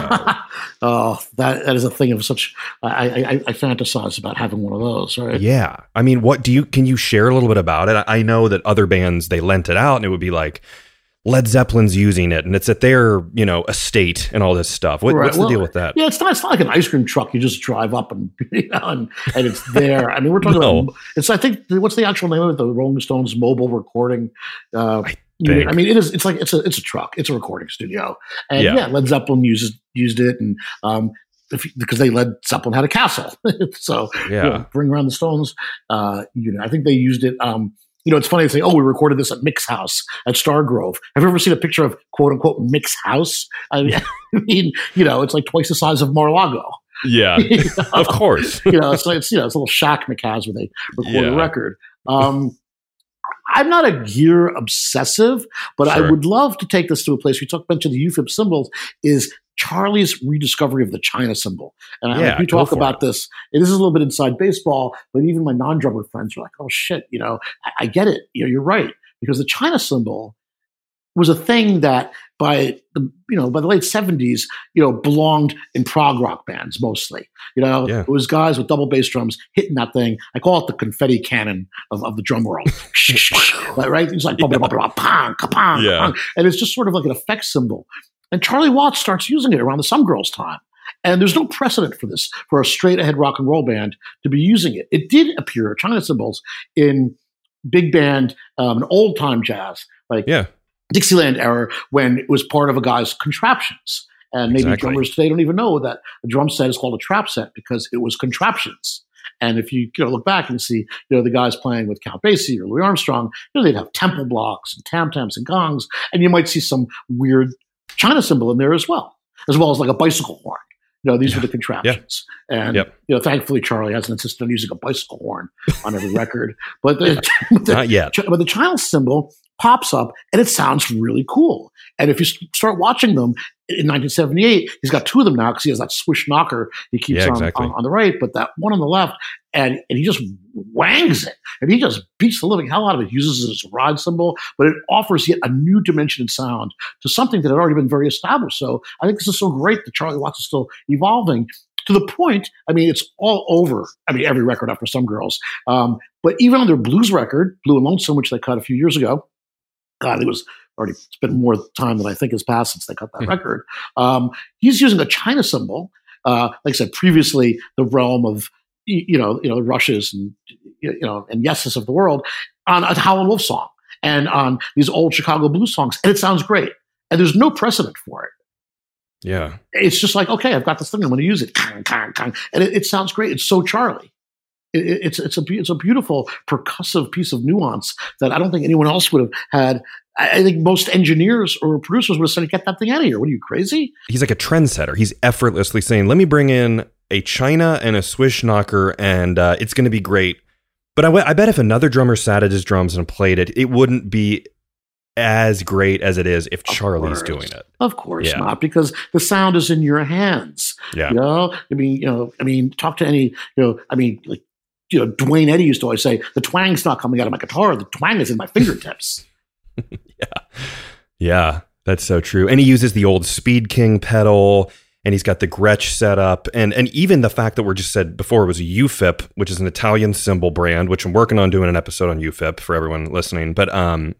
oh, that that is a thing of such. I, I I fantasize about having one of those. Right? Yeah, I mean, what do you? Can you share a little bit about it? I know that other bands they lent it out, and it would be like Led Zeppelin's using it, and it's at their you know estate and all this stuff. What, right. What's the well, deal with that? Yeah, it's not. It's not like an ice cream truck. You just drive up and you know, and, and it's there. I mean, we're talking no. about. It's. I think what's the actual name of it? The Rolling Stones mobile recording. Uh, I, unit. I mean, it is. It's like it's a. It's a truck. It's a recording studio. And yeah, yeah Led Zeppelin uses used it, and um, if, because they Led Zeppelin had a castle, so yeah, you know, bring around the Stones. Uh, you know, I think they used it. Um, You know, it's funny to say, oh, we recorded this at Mick's house at Stargrove. Have you ever seen a picture of quote unquote Mick's house? I mean, I mean you know, it's like twice the size of Mar-a-Lago. Yeah, you know? Of course. you know, so it's, you know, it's a little shack Mick has where they record yeah. a record. Um, I'm not a gear obsessive, but sure. I would love to take this to a place. We talked about the U F I P symbols is Charlie's rediscovery of the China symbol. And yeah, I, we talk about it. this, and this is a little bit inside baseball, but even my non-drummer friends are like, oh shit, you know, I, I get it. You know, you're right. Because the China symbol was a thing that by the you know by the late seventies, you know, belonged in prog rock bands mostly. You know, Yeah. it was guys with double bass drums hitting that thing. I call it the confetti cannon of, of the drum world. Like, right? It's like blah, blah, blah, blah, pong, ka-pong, Yeah. ka-pong. And it's just sort of like an effect symbol. And Charlie Watts starts using it around the Some Girls time. And there's no precedent for this, for a straight ahead rock and roll band to be using it. It did appear, China Cymbals, in big band um, and old time jazz, like Yeah. Dixieland era, when it was part of a guy's contraptions. And maybe Exactly. drummers today don't even know that a drum set is called a trap set because it was contraptions. And if you, you know, look back and see, you know, the guys playing with Count Basie or Louis Armstrong, you know, they'd have temple blocks and tam-tams and gongs, and you might see some weird China cymbal in there as well, as well as like a bicycle horn. You know, these Yeah. were the contraptions. And, Yep. you know, thankfully, Charlie hasn't insisted on using a bicycle horn on every record. But the, the, Not yet. but the China cymbal pops up and it sounds really cool. And if you start watching them in nineteen seventy-eight, he's got two of them now because he has that swish knocker he keeps Yeah, on, exactly. on, on the right, but that one on the left, and, and he just wangs it. And he just beats the living hell out of it, uses it as a ride cymbal, but it offers yet a new dimension and sound to something that had already been very established. So I think this is so great that Charlie Watts is still evolving. To the point, I mean, it's all over. I mean, every record after Some Girls. Um, but even on their blues record, Blue and Lonesome, which they cut a few years ago, God, it was already, it's been more time than I think has passed since they cut that Hmm. record. Um, he's using a China cymbal, uh, like I said, previously the realm of, y- you know, you know, the Rushes and, you know, and Yeses of the world on a Howlin' Wolf song and on these old Chicago blues songs. And it sounds great. And there's no precedent for it. Yeah. It's just like, okay, I've got this thing, I'm going to use it. Kang, kang, kang. And it, it sounds great. It's so Charlie. It, it- it's it's a be- it's a beautiful percussive piece of nuance that I don't think anyone else would have had. I, I think most engineers or producers would have said, "Get that thing out of here! What are you, crazy?" He's like a trendsetter. He's effortlessly saying, let me bring in a China and a swish knocker, and uh, it's going to be great. But I, w- I bet if another drummer sat at his drums and played it, it wouldn't be as great as it is if Charlie's course. doing it. Of course Yeah. not, because the sound is in your hands. Yeah. You know, I mean, you know, I mean, talk to any, you know, I mean, like, you know, Dwayne Eddy used to always say, "The twang's not coming out of my guitar; the twang is in my fingertips." Yeah, that's so true. And he uses the old Speed King pedal, and he's got the Gretsch set up. And, and even the fact that we're just said before it was a U F I P, which is an Italian cymbal brand, which I'm working on doing an episode on U F I P for everyone listening. But um,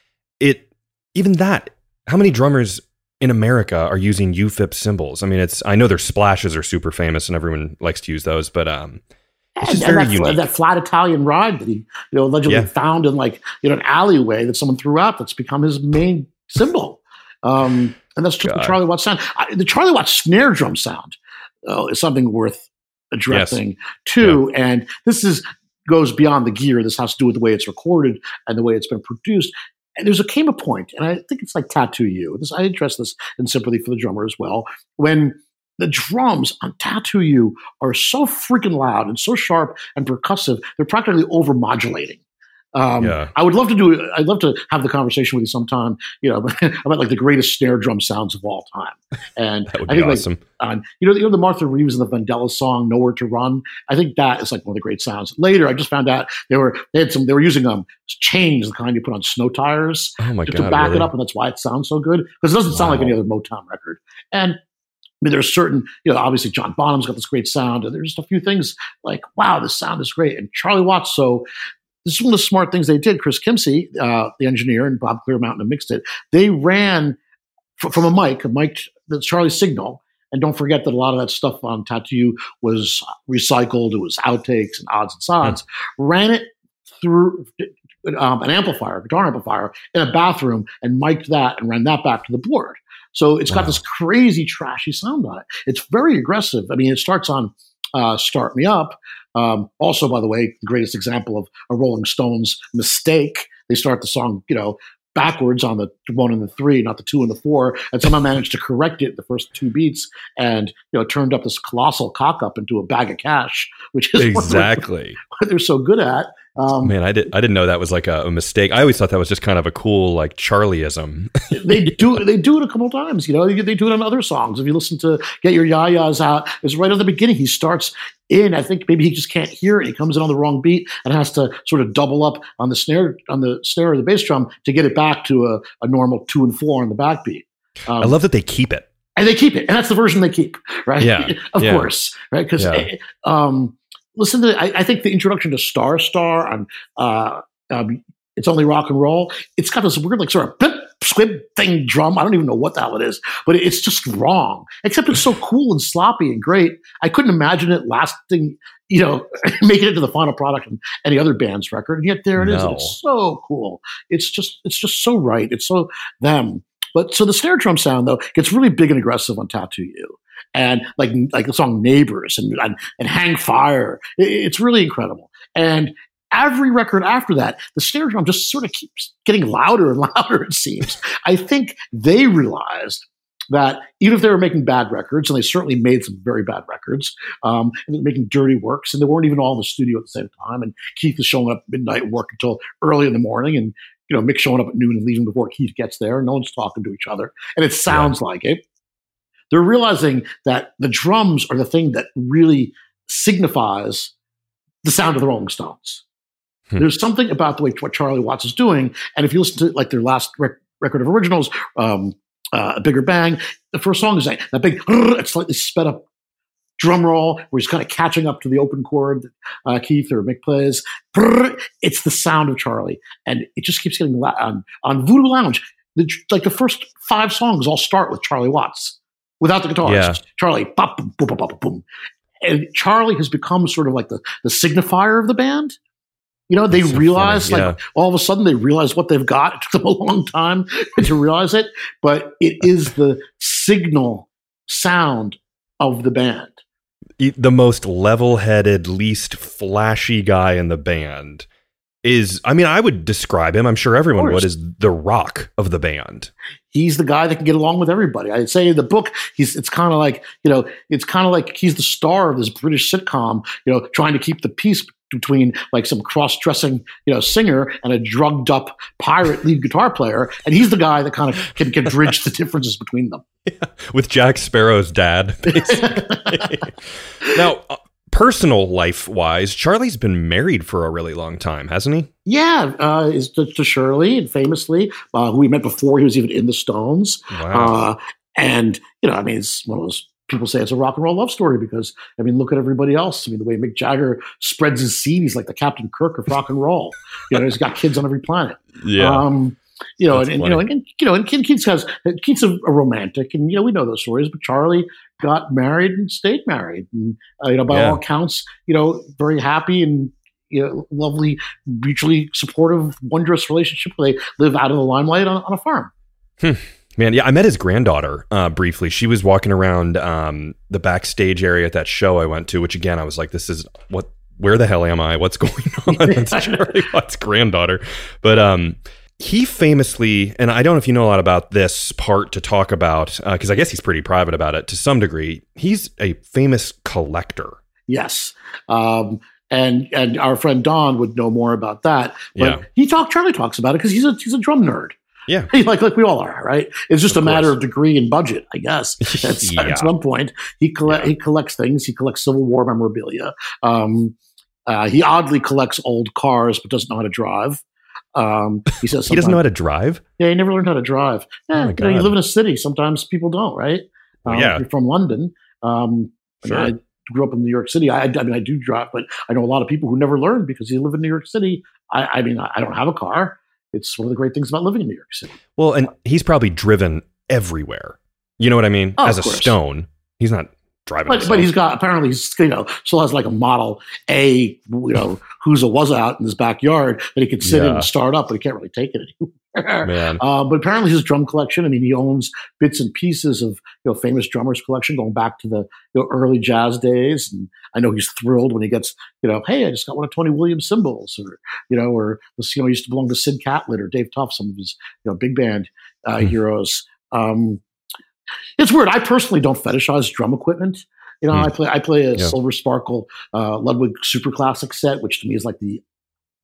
it even that, how many drummers in America are using U F I P cymbals? I mean, it's I know their splashes are super famous and everyone likes to use those, but um, it's just And- and very that, unique. that flat Italian ride that he, you know, allegedly Yeah. found in like, you know, an alleyway that someone threw out that's become his main symbol. Um, and that's just the God. Charlie Watts sound. I, the Charlie Watts snare drum sound uh, is something worth addressing too. And this is goes beyond the gear. This has to do with the way it's recorded and the way it's been produced. And there's a came a point, and I think it's like Tattoo You. This I address this in Sympathy for the Drummer as well, when the drums on Tattoo You are so freaking loud and so sharp and percussive, they're practically overmodulating. Um, Yeah. I would love to do. I'd love to have the conversation with you sometime. You know, about like the greatest snare drum sounds of all time. And That would I be think like, awesome. um, you know, you know the Martha Reeves and the Vandellas song "Nowhere to Run." I think that is like one of the great sounds. Later, I just found out they were they had some they were using um chains, the kind you put on snow tires, Oh my to, God. to back really? it up, and that's why it sounds so good because it doesn't sound like Wow. any other Motown record. And I mean, there's certain, you know, obviously John Bonham's got this great sound, and there's just a few things like, wow, this sound is great. And Charlie Watts, so this is one of the smart things they did. Chris Kimsey, uh, the engineer, and Bob Clearmountain who mixed it. They ran f- from a mic, a mic, the Charlie Signal. And don't forget that a lot of that stuff on Tattoo was recycled. It was outtakes and odds and sods. Ran it through um, an amplifier, guitar amplifier, in a bathroom and mic'd that and ran that back to the board. So it's got Wow. this crazy trashy sound on it. It's very aggressive. I mean, it starts on uh, Start Me Up. Um, also, by the way, the greatest example of a Rolling Stones mistake. They start the song, you know, backwards on the one and the three, not the two and the four. And somehow managed to correct it the first two beats and, you know, turned up this colossal cock up into a bag of cash, which is what they're- Exactly. what they're so good at. Um, Man, I did I didn't know that was like a, a mistake. I always thought that was just kind of a cool like Charlieism. they do they do it a couple of times. You know, they, they do it on other songs. If you listen to "Get Your Ya-Ya's Out," it's right at the beginning. He starts in. I think maybe he just can't hear it. He comes in on the wrong beat and has to sort of double up on the snare on the snare of the bass drum to get it back to a, a normal two and four on the backbeat. Um, I love that they keep it. And they keep it. And that's the version they keep, right? Yeah. of yeah. course, right? Because, Yeah. um, listen to, I, I think the introduction to Star Star on uh, um, It's Only Rock and Roll, it's got this weird, like, sort of blip, squib thing drum. I don't even know what the hell it is, but it's just wrong. Except it's so cool and sloppy and great. I couldn't imagine it lasting, you know, making it to the final product in any other band's record. And yet there it is. No. And it's so cool. It's just, it's just so right. It's so them. But so the snare drum sound, though, gets really big and aggressive on Tattoo You. And like like the song Neighbors and, and, and Hang Fire. It, it's really incredible. And every record after that, the snare drum just sort of keeps getting louder and louder, it seems. I think they realized that even if they were making bad records, and they certainly made some very bad records, um, and they're making dirty works, and they weren't even all in the studio at the same time, and Keith is showing up at midnight and work until early in the morning, and you know, Mick showing up at noon and leaving before Keith gets there, and no one's talking to each other, and it sounds yeah. like it. They're realizing that the drums are the thing that really signifies the sound of the Rolling Stones. Hmm. There's something about the way what Charlie Watts is doing, and if you listen to like their last rec- record of originals, um, uh, A Bigger Bang, the first song is like that big, it's slightly sped up drum roll where he's kind of catching up to the open chord that uh, Keith or Mick plays. It's the sound of Charlie, and it just keeps getting loud. On, on Voodoo Lounge, the, like the first five songs all start with Charlie Watts without the guitars. Yeah. Charlie, bop, boom, boom, boom, boom, boom. And Charlie has become sort of like the, the signifier of the band. You know, they so realize, funny, yeah. like, all of a sudden they realize what they've got. It took them a long time to realize it, but it is the signal sound of the band. The most level-headed, least flashy guy in the band is, I mean, I would describe him, I'm sure everyone would, as the rock of the band. He's the guy that can get along with everybody. I'd say in the book, he's it's kind of like, you know, it's kind of like he's the star of this British sitcom, you know, trying to keep the peace between like some cross-dressing, you know, singer and a drugged-up pirate lead guitar player, and he's the guy that kind of can, can bridge the differences between them. Yeah, with Jack Sparrow's dad, basically. Now, uh, personal life-wise, Charlie's been married for a really long time, hasn't he? Yeah, uh, is to, to Shirley, and famously, uh, who we met before he was even in the Stones. Wow. Uh, and, you know, I mean, it's one of those people say it's a rock and roll love story because, I mean, look at everybody else. I mean, the way Mick Jagger spreads his seed, he's like the Captain Kirk of rock and roll. You know, he's got kids on every planet. Yeah. Um, you know, and, and you know, and, and you know, and Keith has Keith's a, a romantic, and you know, we know those stories. But Charlie got married and stayed married, and uh, you know, by yeah. all accounts, you know, very happy and you know, lovely, mutually supportive, wondrous relationship where they live out of the limelight on, on a farm. Hmm. Man, yeah, I met his granddaughter uh, briefly. She was walking around um, the backstage area at that show I went to, which again, I was like, this is what, where the hell am I? What's going on? It's Charlie Watts' granddaughter. But um, he famously, and I don't know if you know a lot about this part to talk about, because uh, I guess he's pretty private about it to some degree. He's a famous collector. Yes. Um, and and our friend Don would know more about that. But yeah. he talk, Charlie talks about it because he's a, he's a drum nerd. Yeah. Like like we all are, right? It's just of a matter course. of degree and budget, I guess. At, yeah. at some point, he colle- yeah. he collects things. He collects Civil War memorabilia. Um, uh, he oddly collects old cars, but doesn't know how to drive. Um, he says he doesn't know how to drive? Yeah, he never learned how to drive. Yeah, oh you, know, you live in a city. Sometimes people don't, right? Um, well, yeah. You're from London. Um, sure. I grew up in New York City. I, I mean, I do drive, but I know a lot of people who never learned because they live in New York City. I, I mean, I don't have a car. It's one of the great things about living in New York City. Well, and he's probably driven everywhere. You know what I mean? Oh, As a course. Stone, he's not driving. But, but he's got, apparently, he's, you know, still has like a Model A, you know, who's a was out in his backyard that he could sit yeah. in and start up, but he can't really take it anymore. Man. Uh, but apparently his drum collection, I mean, he owns bits and pieces of, you know, famous drummers collection going back to the you know, early jazz days. And I know he's thrilled when he gets, you know, hey, I just got one of Tony Williams' cymbals, or, you know, or this, you know, used to belong to Sid Catlett or Dave Tuff, some of his, you know, big band uh, mm. heroes. Um, it's weird. I personally don't fetishize drum equipment. You know, mm. I play I play a yeah. Silver Sparkle uh, Ludwig Super Classic set, which to me is like the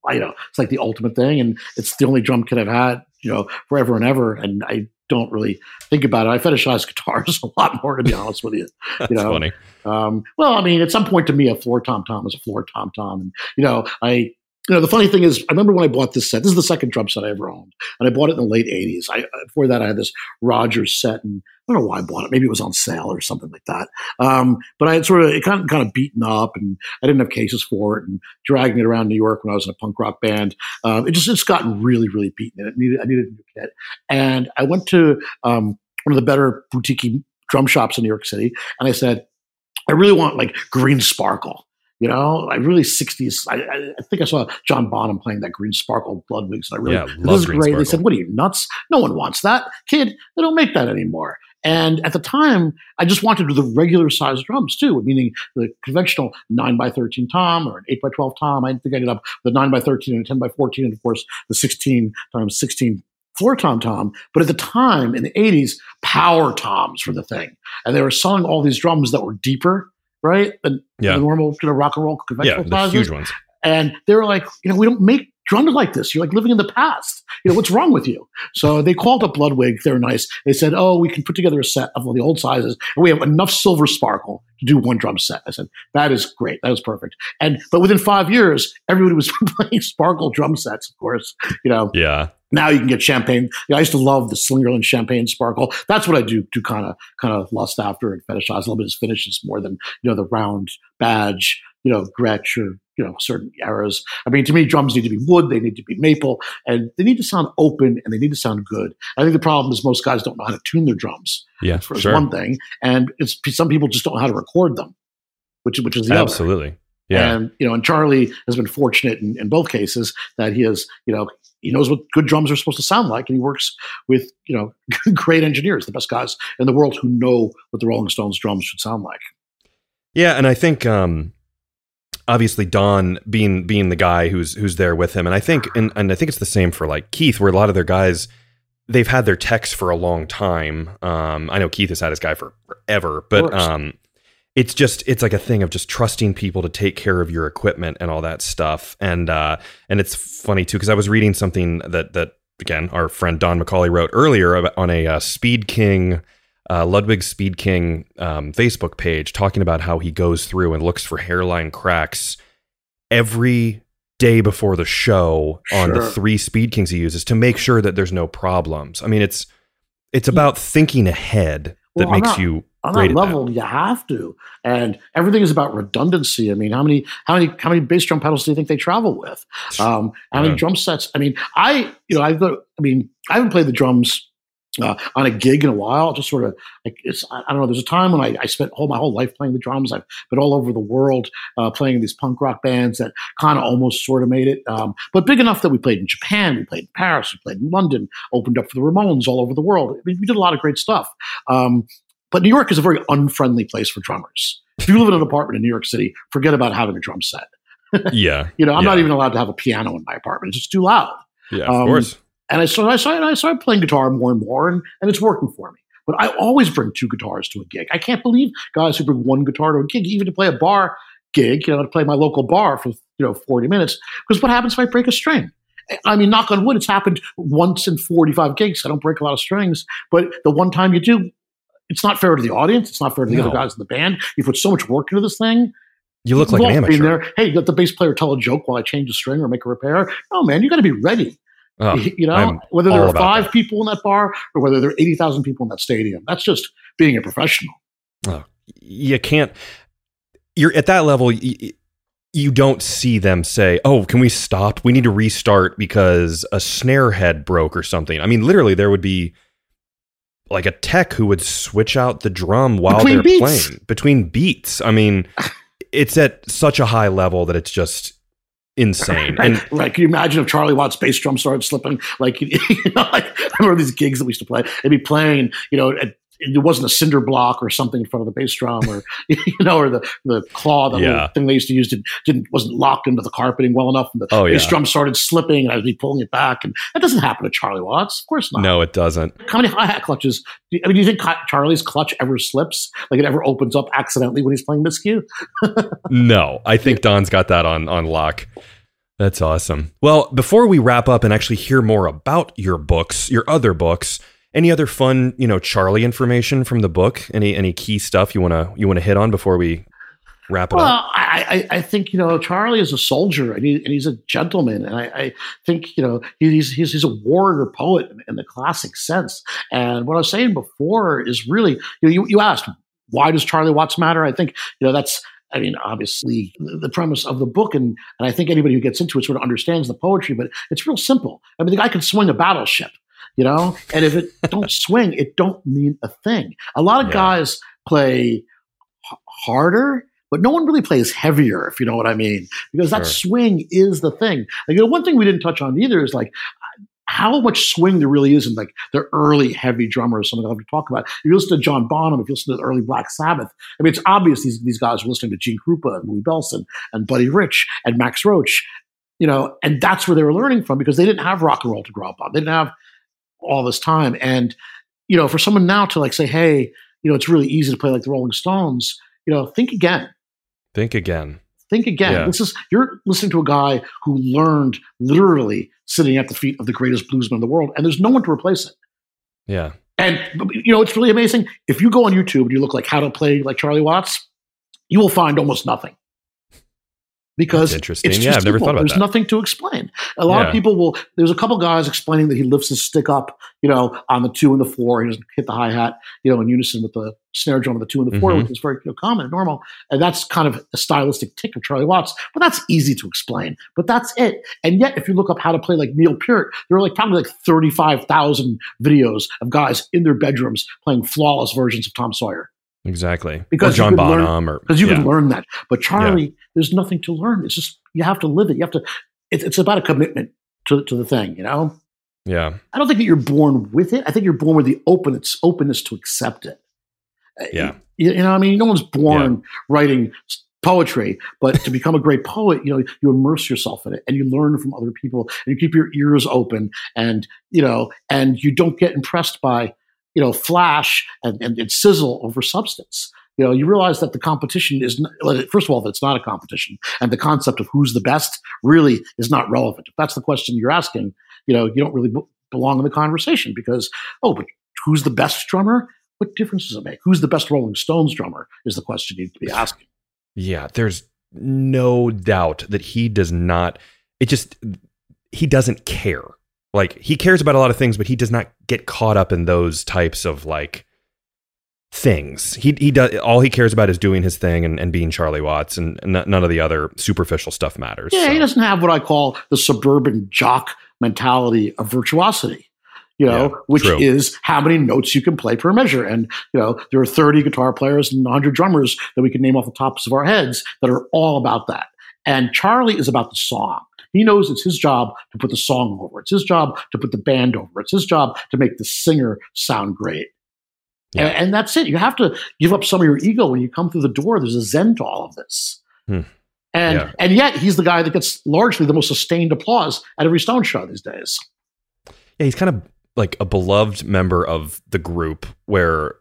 you know, it's like the ultimate thing, and it's the only drum kit I've had, you know, forever and ever, and I don't really think about it. I fetishize guitars a lot more, to be honest with you. That's you know? funny. Um, well, I mean, at some point, to me, a floor tom tom is a floor tom tom, and you know, I. You know, the funny thing is, I remember when I bought this set. This is the second drum set I ever owned, and I bought it in the late eighties. I, before that, I had this Rogers set, and I don't know why I bought it. Maybe it was on sale or something like that. Um, but I had sort of it kind of kind of beaten up, and I didn't have cases for it, and dragging it around New York when I was in a punk rock band. Um, it just it's gotten really, really beaten, and it needed I needed a new kit. And I went to um, one of the better boutique drum shops in New York City, and I said, I really want like green sparkle. You know, I really sixties. I, I think I saw John Bonham playing that Green Sparkle Bloodwigs, and I really, yeah, this love is Green great. Sparkle. They said, "What are you nuts? No one wants that, kid. They don't make that anymore." And at the time, I just wanted the regular size drums too, meaning the conventional nine by thirteen tom or an eight by twelve tom. I think I ended up with a nine by thirteen and a ten by fourteen, and of course the sixteen times sixteen floor tom tom. But at the time in the eighties, power toms were the thing, and they were selling all these drums that were deeper. Right? And yeah. the normal you know, rock and roll conventional yeah, the sizes. huge ones. And they were like, you know, we don't make drums like this. You're like living in the past. You know, what's wrong with you? So they called up Bloodwig. They were nice. They said, oh, we can put together a set of all the old sizes, and we have enough silver sparkle to do one drum set. I said, that is great. That is perfect. And but within five years, everybody was playing sparkle drum sets, of course. You know, yeah. Now you can get champagne. You know, I used to love the Slingerland champagne sparkle. That's what I do to kind of kind of lust after and fetishize a little bit as finishes more than you know the round badge, you know, Gretsch or you know certain eras. I mean, to me, drums need to be wood. They need to be maple, and they need to sound open and they need to sound good. I think the problem is most guys don't know how to tune their drums. Yeah, for sure. one thing, and it's some people just don't know how to record them, which which is the absolutely. Other. Yeah. And, you know, and Charlie has been fortunate in, in both cases that he has, you know, he knows what good drums are supposed to sound like. And he works with, you know, great engineers, the best guys in the world who know what the Rolling Stones drums should sound like. Yeah. And I think, um, obviously Don being, being the guy who's, who's there with him. And I think, and, and I think it's the same for like Keith, where a lot of their guys, they've had their techs for a long time. Um, I know Keith has had his guy for forever, but, um, it's just, it's like a thing of just trusting people to take care of your equipment and all that stuff. And, uh, and it's funny too, because I was reading something that, that again, our friend Don McCauley wrote earlier about, on a uh, Speed King, uh, Ludwig Speed King um, Facebook page, talking about how he goes through and looks for hairline cracks every day before the show on Sure. the three Speed Kings he uses to make sure that there's no problems. I mean, it's, it's about thinking ahead that Well, makes not- you On great that at level, that. you have to, and everything is about redundancy. I mean, how many, how many, how many bass drum pedals do you think they travel with? Um, how many Yeah. drum sets? I mean, I, you know, I go. I mean, I haven't played the drums uh, on a gig in a while. Just sort of like it's. I don't know. There's a time when I, I spent whole my whole life playing the drums. I've been all over the world uh, playing in these punk rock bands that kind of almost sort of made it, um, but big enough that we played in Japan, we played in Paris, we played in London, opened up for the Ramones all over the world. I mean, we did a lot of great stuff. Um, But New York is a very unfriendly place for drummers. If you live in an apartment in New York City, forget about having a drum set. Yeah. You know, I'm yeah. not even allowed to have a piano in my apartment. It's just too loud. Yeah, of Um, course. And I started, I started, I started playing guitar more and more, and, and it's working for me. But I always bring two guitars to a gig. I can't believe guys who bring one guitar to a gig, even to play a bar gig, you know, to play my local bar for, you know, forty minutes. Because what happens if I break a string? I mean, knock on wood, it's happened once in forty-five gigs. I don't break a lot of strings. But the one time you do, it's not fair to the audience. It's not fair to the No. other guys in the band. You put so much work into this thing. You look like an We've all been amateur. there. Hey, you let the bass player tell a joke while I change a string or make a repair. No, man, you got to be ready. Oh, you know, I'm whether there all are about five that. people in that bar or whether there are eighty thousand people in that stadium. That's just being a professional. Oh, you can't. You're at that level. You, you don't see them say, "Oh, can we stop? We need to restart because a snare head broke or something." I mean, literally, there would be like a tech who would switch out the drum while Between they're beats. playing between beats. I mean, it's at such a high level that it's just insane. Right, And right. Can you imagine if Charlie Watts' bass drum started slipping? Like, you know, like I remember these gigs that we used to play. They'd be playing, you know, at, it wasn't a cinder block or something in front of the bass drum, or you know, or the the claw, the Yeah. little thing they used to use didn't, didn't wasn't locked into the carpeting well enough, and the Oh, bass yeah. drum started slipping, and I'd be pulling it back, and that doesn't happen to Charlie Watts, of course not. no, it doesn't. How many hi hat clutches? Do you, I mean, do you think Charlie's clutch ever slips? Like it ever opens up accidentally when he's playing miscue? No, I think Don's got that on on lock. That's awesome. Well, before we wrap up and actually hear more about your books, your other books, any other fun, you know, Charlie information from the book? Any any key stuff you wanna you wanna hit on before we wrap it well, up? I, I, I think, you know, Charlie is a soldier and, he, and he's a gentleman. And I, I think, you know, he's, he's, he's a warrior poet in, in the classic sense. And what I was saying before is really, you know, you, you asked, why does Charlie Watts matter? I think, you know, that's, I mean, obviously the premise of the book. And, and I think anybody who gets into it sort of understands the poetry, but it's real simple. I mean, the guy can swing a battleship, you know, and if it don't swing, it don't mean a thing. A lot of yeah. guys play h- harder, but no one really plays heavier, if you know what I mean, because that sure. swing is the thing. Like, you know, one thing we didn't touch on either is like how much swing there really is in like the early heavy drummers. Something I'll have to talk about. If you listen to John Bonham, if you listen to the early Black Sabbath, I mean, it's obvious these these guys are listening to Gene Krupa and Louis Bellson and Buddy Rich and Max Roach, you know, and that's where they were learning from because they didn't have rock and roll to grow up on. They didn't have all this time, and you know, for someone now to like say, hey, you know, it's really easy to play like the Rolling Stones. You know, think again. Think again. Think again. Yeah. This is you're listening to a guy who learned literally sitting at the feet of the greatest bluesman in the world, and there's no one to replace it. Yeah. And you know, it's really amazing. If you go on YouTube and you look like how to play like Charlie Watts, you will find almost nothing. Because That's interesting. It's yeah, just I've never simple. thought about There's that. nothing to explain. A lot yeah. of people will. There's a couple guys explaining that he lifts his stick up, you know, on the two and the four. He doesn't hit the hi hat, you know, in unison with the snare drum of the two and the four, mm-hmm. which is very you know, common and normal. And that's kind of a stylistic tick of Charlie Watts. But that's easy to explain. But that's it. And yet, if you look up how to play like Neil Peart, there are like probably like thirty-five thousand videos of guys in their bedrooms playing flawless versions of Tom Sawyer. Exactly. Because or John Bonham, or because you yeah. can learn that. But Charlie, yeah. there's nothing to learn. It's just you have to live it. You have to. It's, it's about a commitment to to the thing. You know. Yeah. I don't think that you're born with it. I think you're born with the openness openness to accept it. Yeah. You, you know, what I mean, no one's born yeah. writing poetry, but to become a great poet, you know, you immerse yourself in it and you learn from other people and you keep your ears open and you know, and you don't get impressed by. You know, flash and, and, and sizzle over substance. You know, you realize that the competition is, not, first of all, that it's not a competition. And the concept of who's the best really is not relevant. If that's the question you're asking, you know, you don't really b- belong in the conversation because, oh, but who's the best drummer? What difference does it make? Who's the best Rolling Stones drummer is the question you need to be asking. Yeah, there's no doubt that he does not, it just, he doesn't care. Like, he cares about a lot of things, but he does not get caught up in those types of, like, things. He he does, all he cares about is doing his thing and, and being Charlie Watts, and, and none of the other superficial stuff matters. Yeah, so. He doesn't have what I call the suburban jock mentality of virtuosity, you know, yeah, which true. is how many notes you can play per measure. And, you know, there are thirty guitar players and one hundred drummers that we can name off the tops of our heads that are all about that. And Charlie is about the song. He knows it's his job to put the song over. It's his job to put the band over. It's his job to make the singer sound great. Yeah. And, and that's it. You have to give up some of your ego when you come through the door. There's a zen to all of this. Hmm. And yeah. and yet he's the guy that gets largely the most sustained applause at every Stone show these days. Yeah, he's kind of like a beloved member of the group where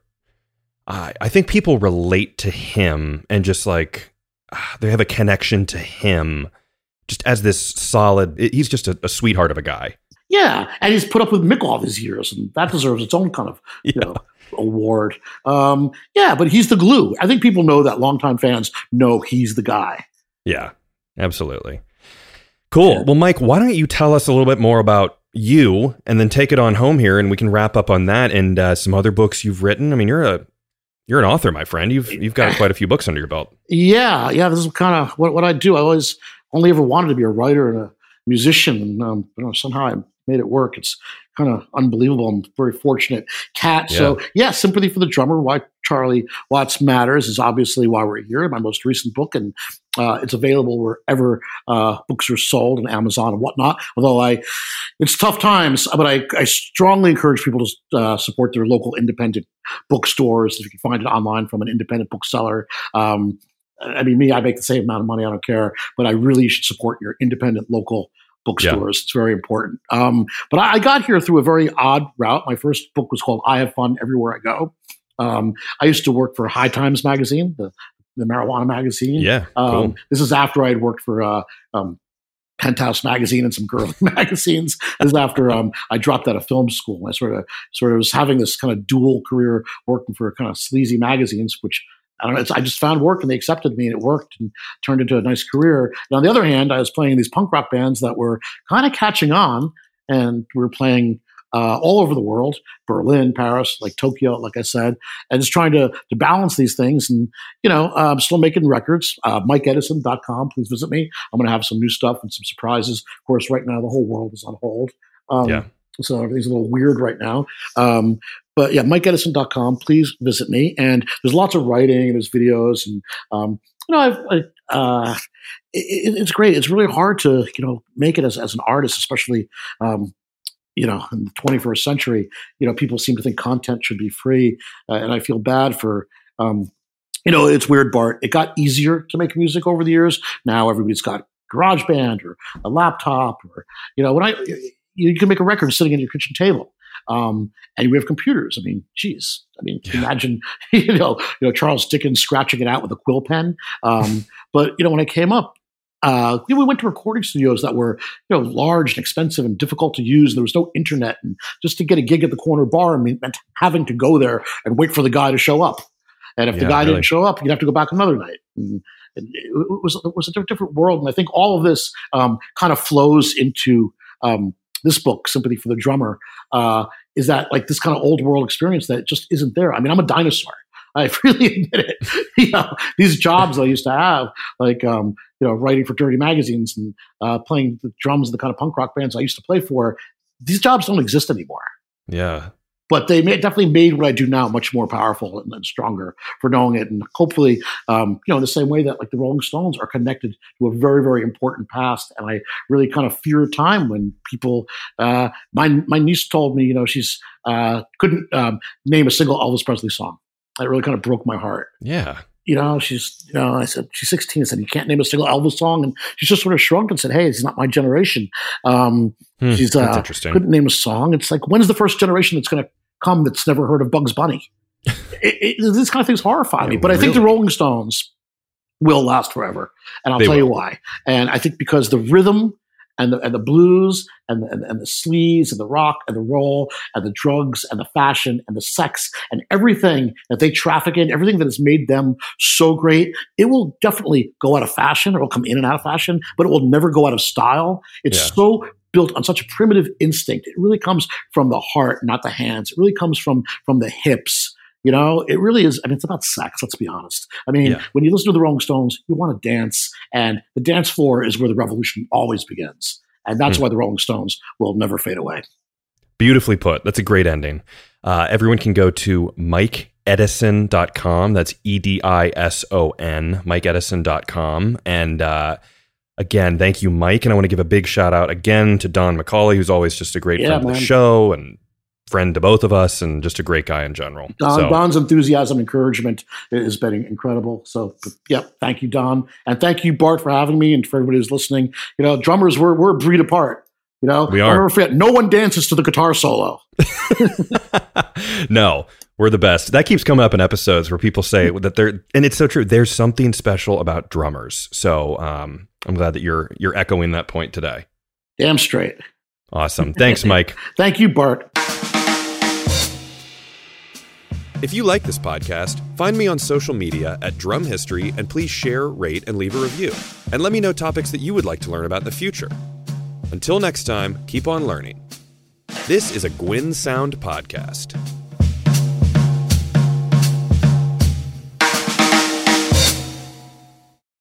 uh, I think people relate to him and just like uh, they have a connection to him. Just as this solid, he's just a, a sweetheart of a guy. Yeah, and he's put up with Mick all these years, and that deserves its own kind of you yeah. know award. Um, yeah, but he's the glue. I think people know that. Longtime fans know he's the guy. Yeah, absolutely. Cool. Yeah. Well, Mike, why don't you tell us a little bit more about you, and then take it on home here, and we can wrap up on that and uh, some other books you've written. I mean, you're a you're an author, my friend. You've you've got quite a few books under your belt. Yeah, yeah. This is kind of what what I do. I always only ever wanted to be a writer and a musician, and um, you know, somehow I made it work. It's kind of unbelievable. I'm very fortunate. Cat. Yeah. So yeah, Sympathy for the Drummer, Why Charlie Watts Matters is obviously why we're here. My most recent book, and uh, it's available wherever uh, books are sold, and Amazon and whatnot. Although I, it's tough times, but I, I strongly encourage people to uh, support their local independent bookstores. If you can find it online from an independent bookseller. Um, I mean, me, I make the same amount of money. I don't care, but I really should support your independent local bookstores. Yeah. It's very important. Um, but I, I got here through a very odd route. My first book was called I Have Fun Everywhere I Go. Um, I used to work for High Times magazine, the, the marijuana magazine. Yeah. Um, cool. This is after I had worked for uh, um, Penthouse magazine and some girly magazines. This is after um, I dropped out of film school. I sort of sort of was having this kind of dual career working for kind of sleazy magazines, which I don't know. It's, I just found work and they accepted me and it worked and turned into a nice career. And on the other hand, I was playing in these punk rock bands that were kind of catching on, and we were playing uh, all over the world, Berlin, Paris, like Tokyo, like I said, and just trying to to balance these things. And, you know, I'm still making records. Uh, Mike Edison dot com, please visit me. I'm going to have some new stuff and some surprises. Of course, right now the whole world is on hold. Um, yeah. So everything's a little weird right now. Um, but yeah, Mike Edison dot com, please visit me. And there's lots of writing and there's videos. And, um, you know, I've, I, uh, it, it's great. It's really hard to, you know, make it as, as an artist, especially, um, you know, in the twenty-first century. You know, people seem to think content should be free. Uh, and I feel bad for, um, you know, it's weird, Bart. It got easier to make music over the years. Now everybody's got GarageBand or a laptop or, you know, when I, you can make a record sitting at your kitchen table. Um, and we have computers. I mean, geez, I mean, yeah. imagine, you know, you know, Charles Dickens scratching it out with a quill pen. Um, but, you know, when I came up, uh, you know, we went to recording studios that were, you know, large and expensive and difficult to use. There was no internet. And just to get a gig at the corner bar meant having to go there and wait for the guy to show up. And if yeah, the guy really. didn't show up, you'd have to go back another night. And it, it was, it was a different world. And I think all of this um, kind of flows into um, this book, Sympathy for the Drummer, uh, is that like this kind of old world experience that just isn't there. I mean, I'm a dinosaur. I really admit it. You know, these jobs I used to have, like, um, you know, writing for dirty magazines and uh, playing the drums in the kind of punk rock bands I used to play for, these jobs don't exist anymore. Yeah. But they made, definitely made what I do now much more powerful and, and stronger for knowing it. And hopefully, um, you know, in the same way that like the Rolling Stones are connected to a very, very important past. And I really kind of fear a time when people, uh, my, my niece told me, you know, she's uh, couldn't um, name a single Elvis Presley song. It really kind of broke my heart. Yeah. You know, she's, you know, I said, she's sixteen. I said, you can't name a single Elvis song. And she just sort of shrugged and said, hey, it's not my generation. Um, hmm, she's, uh, interesting. Couldn't name a song. It's like, when's the first generation that's going to come that's never heard of Bugs Bunny? it, it, this kind of things horrify yeah, me. But really? I think the Rolling Stones will last forever. And I'll they tell will. you why. And I think because the rhythm and the, and the blues and the, and, and the sleaze and the rock and the roll and the drugs and the fashion and the sex and everything that they traffic in, everything that has made them so great, it will definitely go out of fashion. It will come in and out of fashion, but it will never go out of style. It's yeah. so built on such a primitive instinct. It really comes from the heart, not the hands. It really comes from from the hips. You know, it really is. I mean, it's about sex, let's be honest. I mean, yeah. when you listen to the Rolling Stones, you want to dance, and the dance floor is where the revolution always begins. And that's mm. why the Rolling Stones will never fade away. Beautifully put. That's a great ending. Uh, everyone can go to Mike Edison dot com. That's E D I S O N, Mike Edison dot com. And uh, again, thank you, Mike. And I want to give a big shout out again to Don McCauley, who's always just a great yeah, friend man. of the show and friend to both of us and just a great guy in general. Don, so. Don's enthusiasm, encouragement has been incredible. So, yeah, thank you, Don. And thank you, Bart, for having me, and for everybody who's listening. You know, drummers, we're, we're a breed apart. You know, we are. I'll never forget, no one dances to the guitar solo. No, we're the best. That keeps coming up in episodes where people say that they're, and it's so true. There's something special about drummers. So um, I'm glad that you're you're echoing that point today. Damn straight. Awesome. Thanks, Mike. Thank you, Bart. If you like this podcast, find me on social media at Drum History, and please share, rate, and leave a review. And let me know topics that you would like to learn about in the future. Until next time, keep on learning. This is a Gwyn Sound podcast.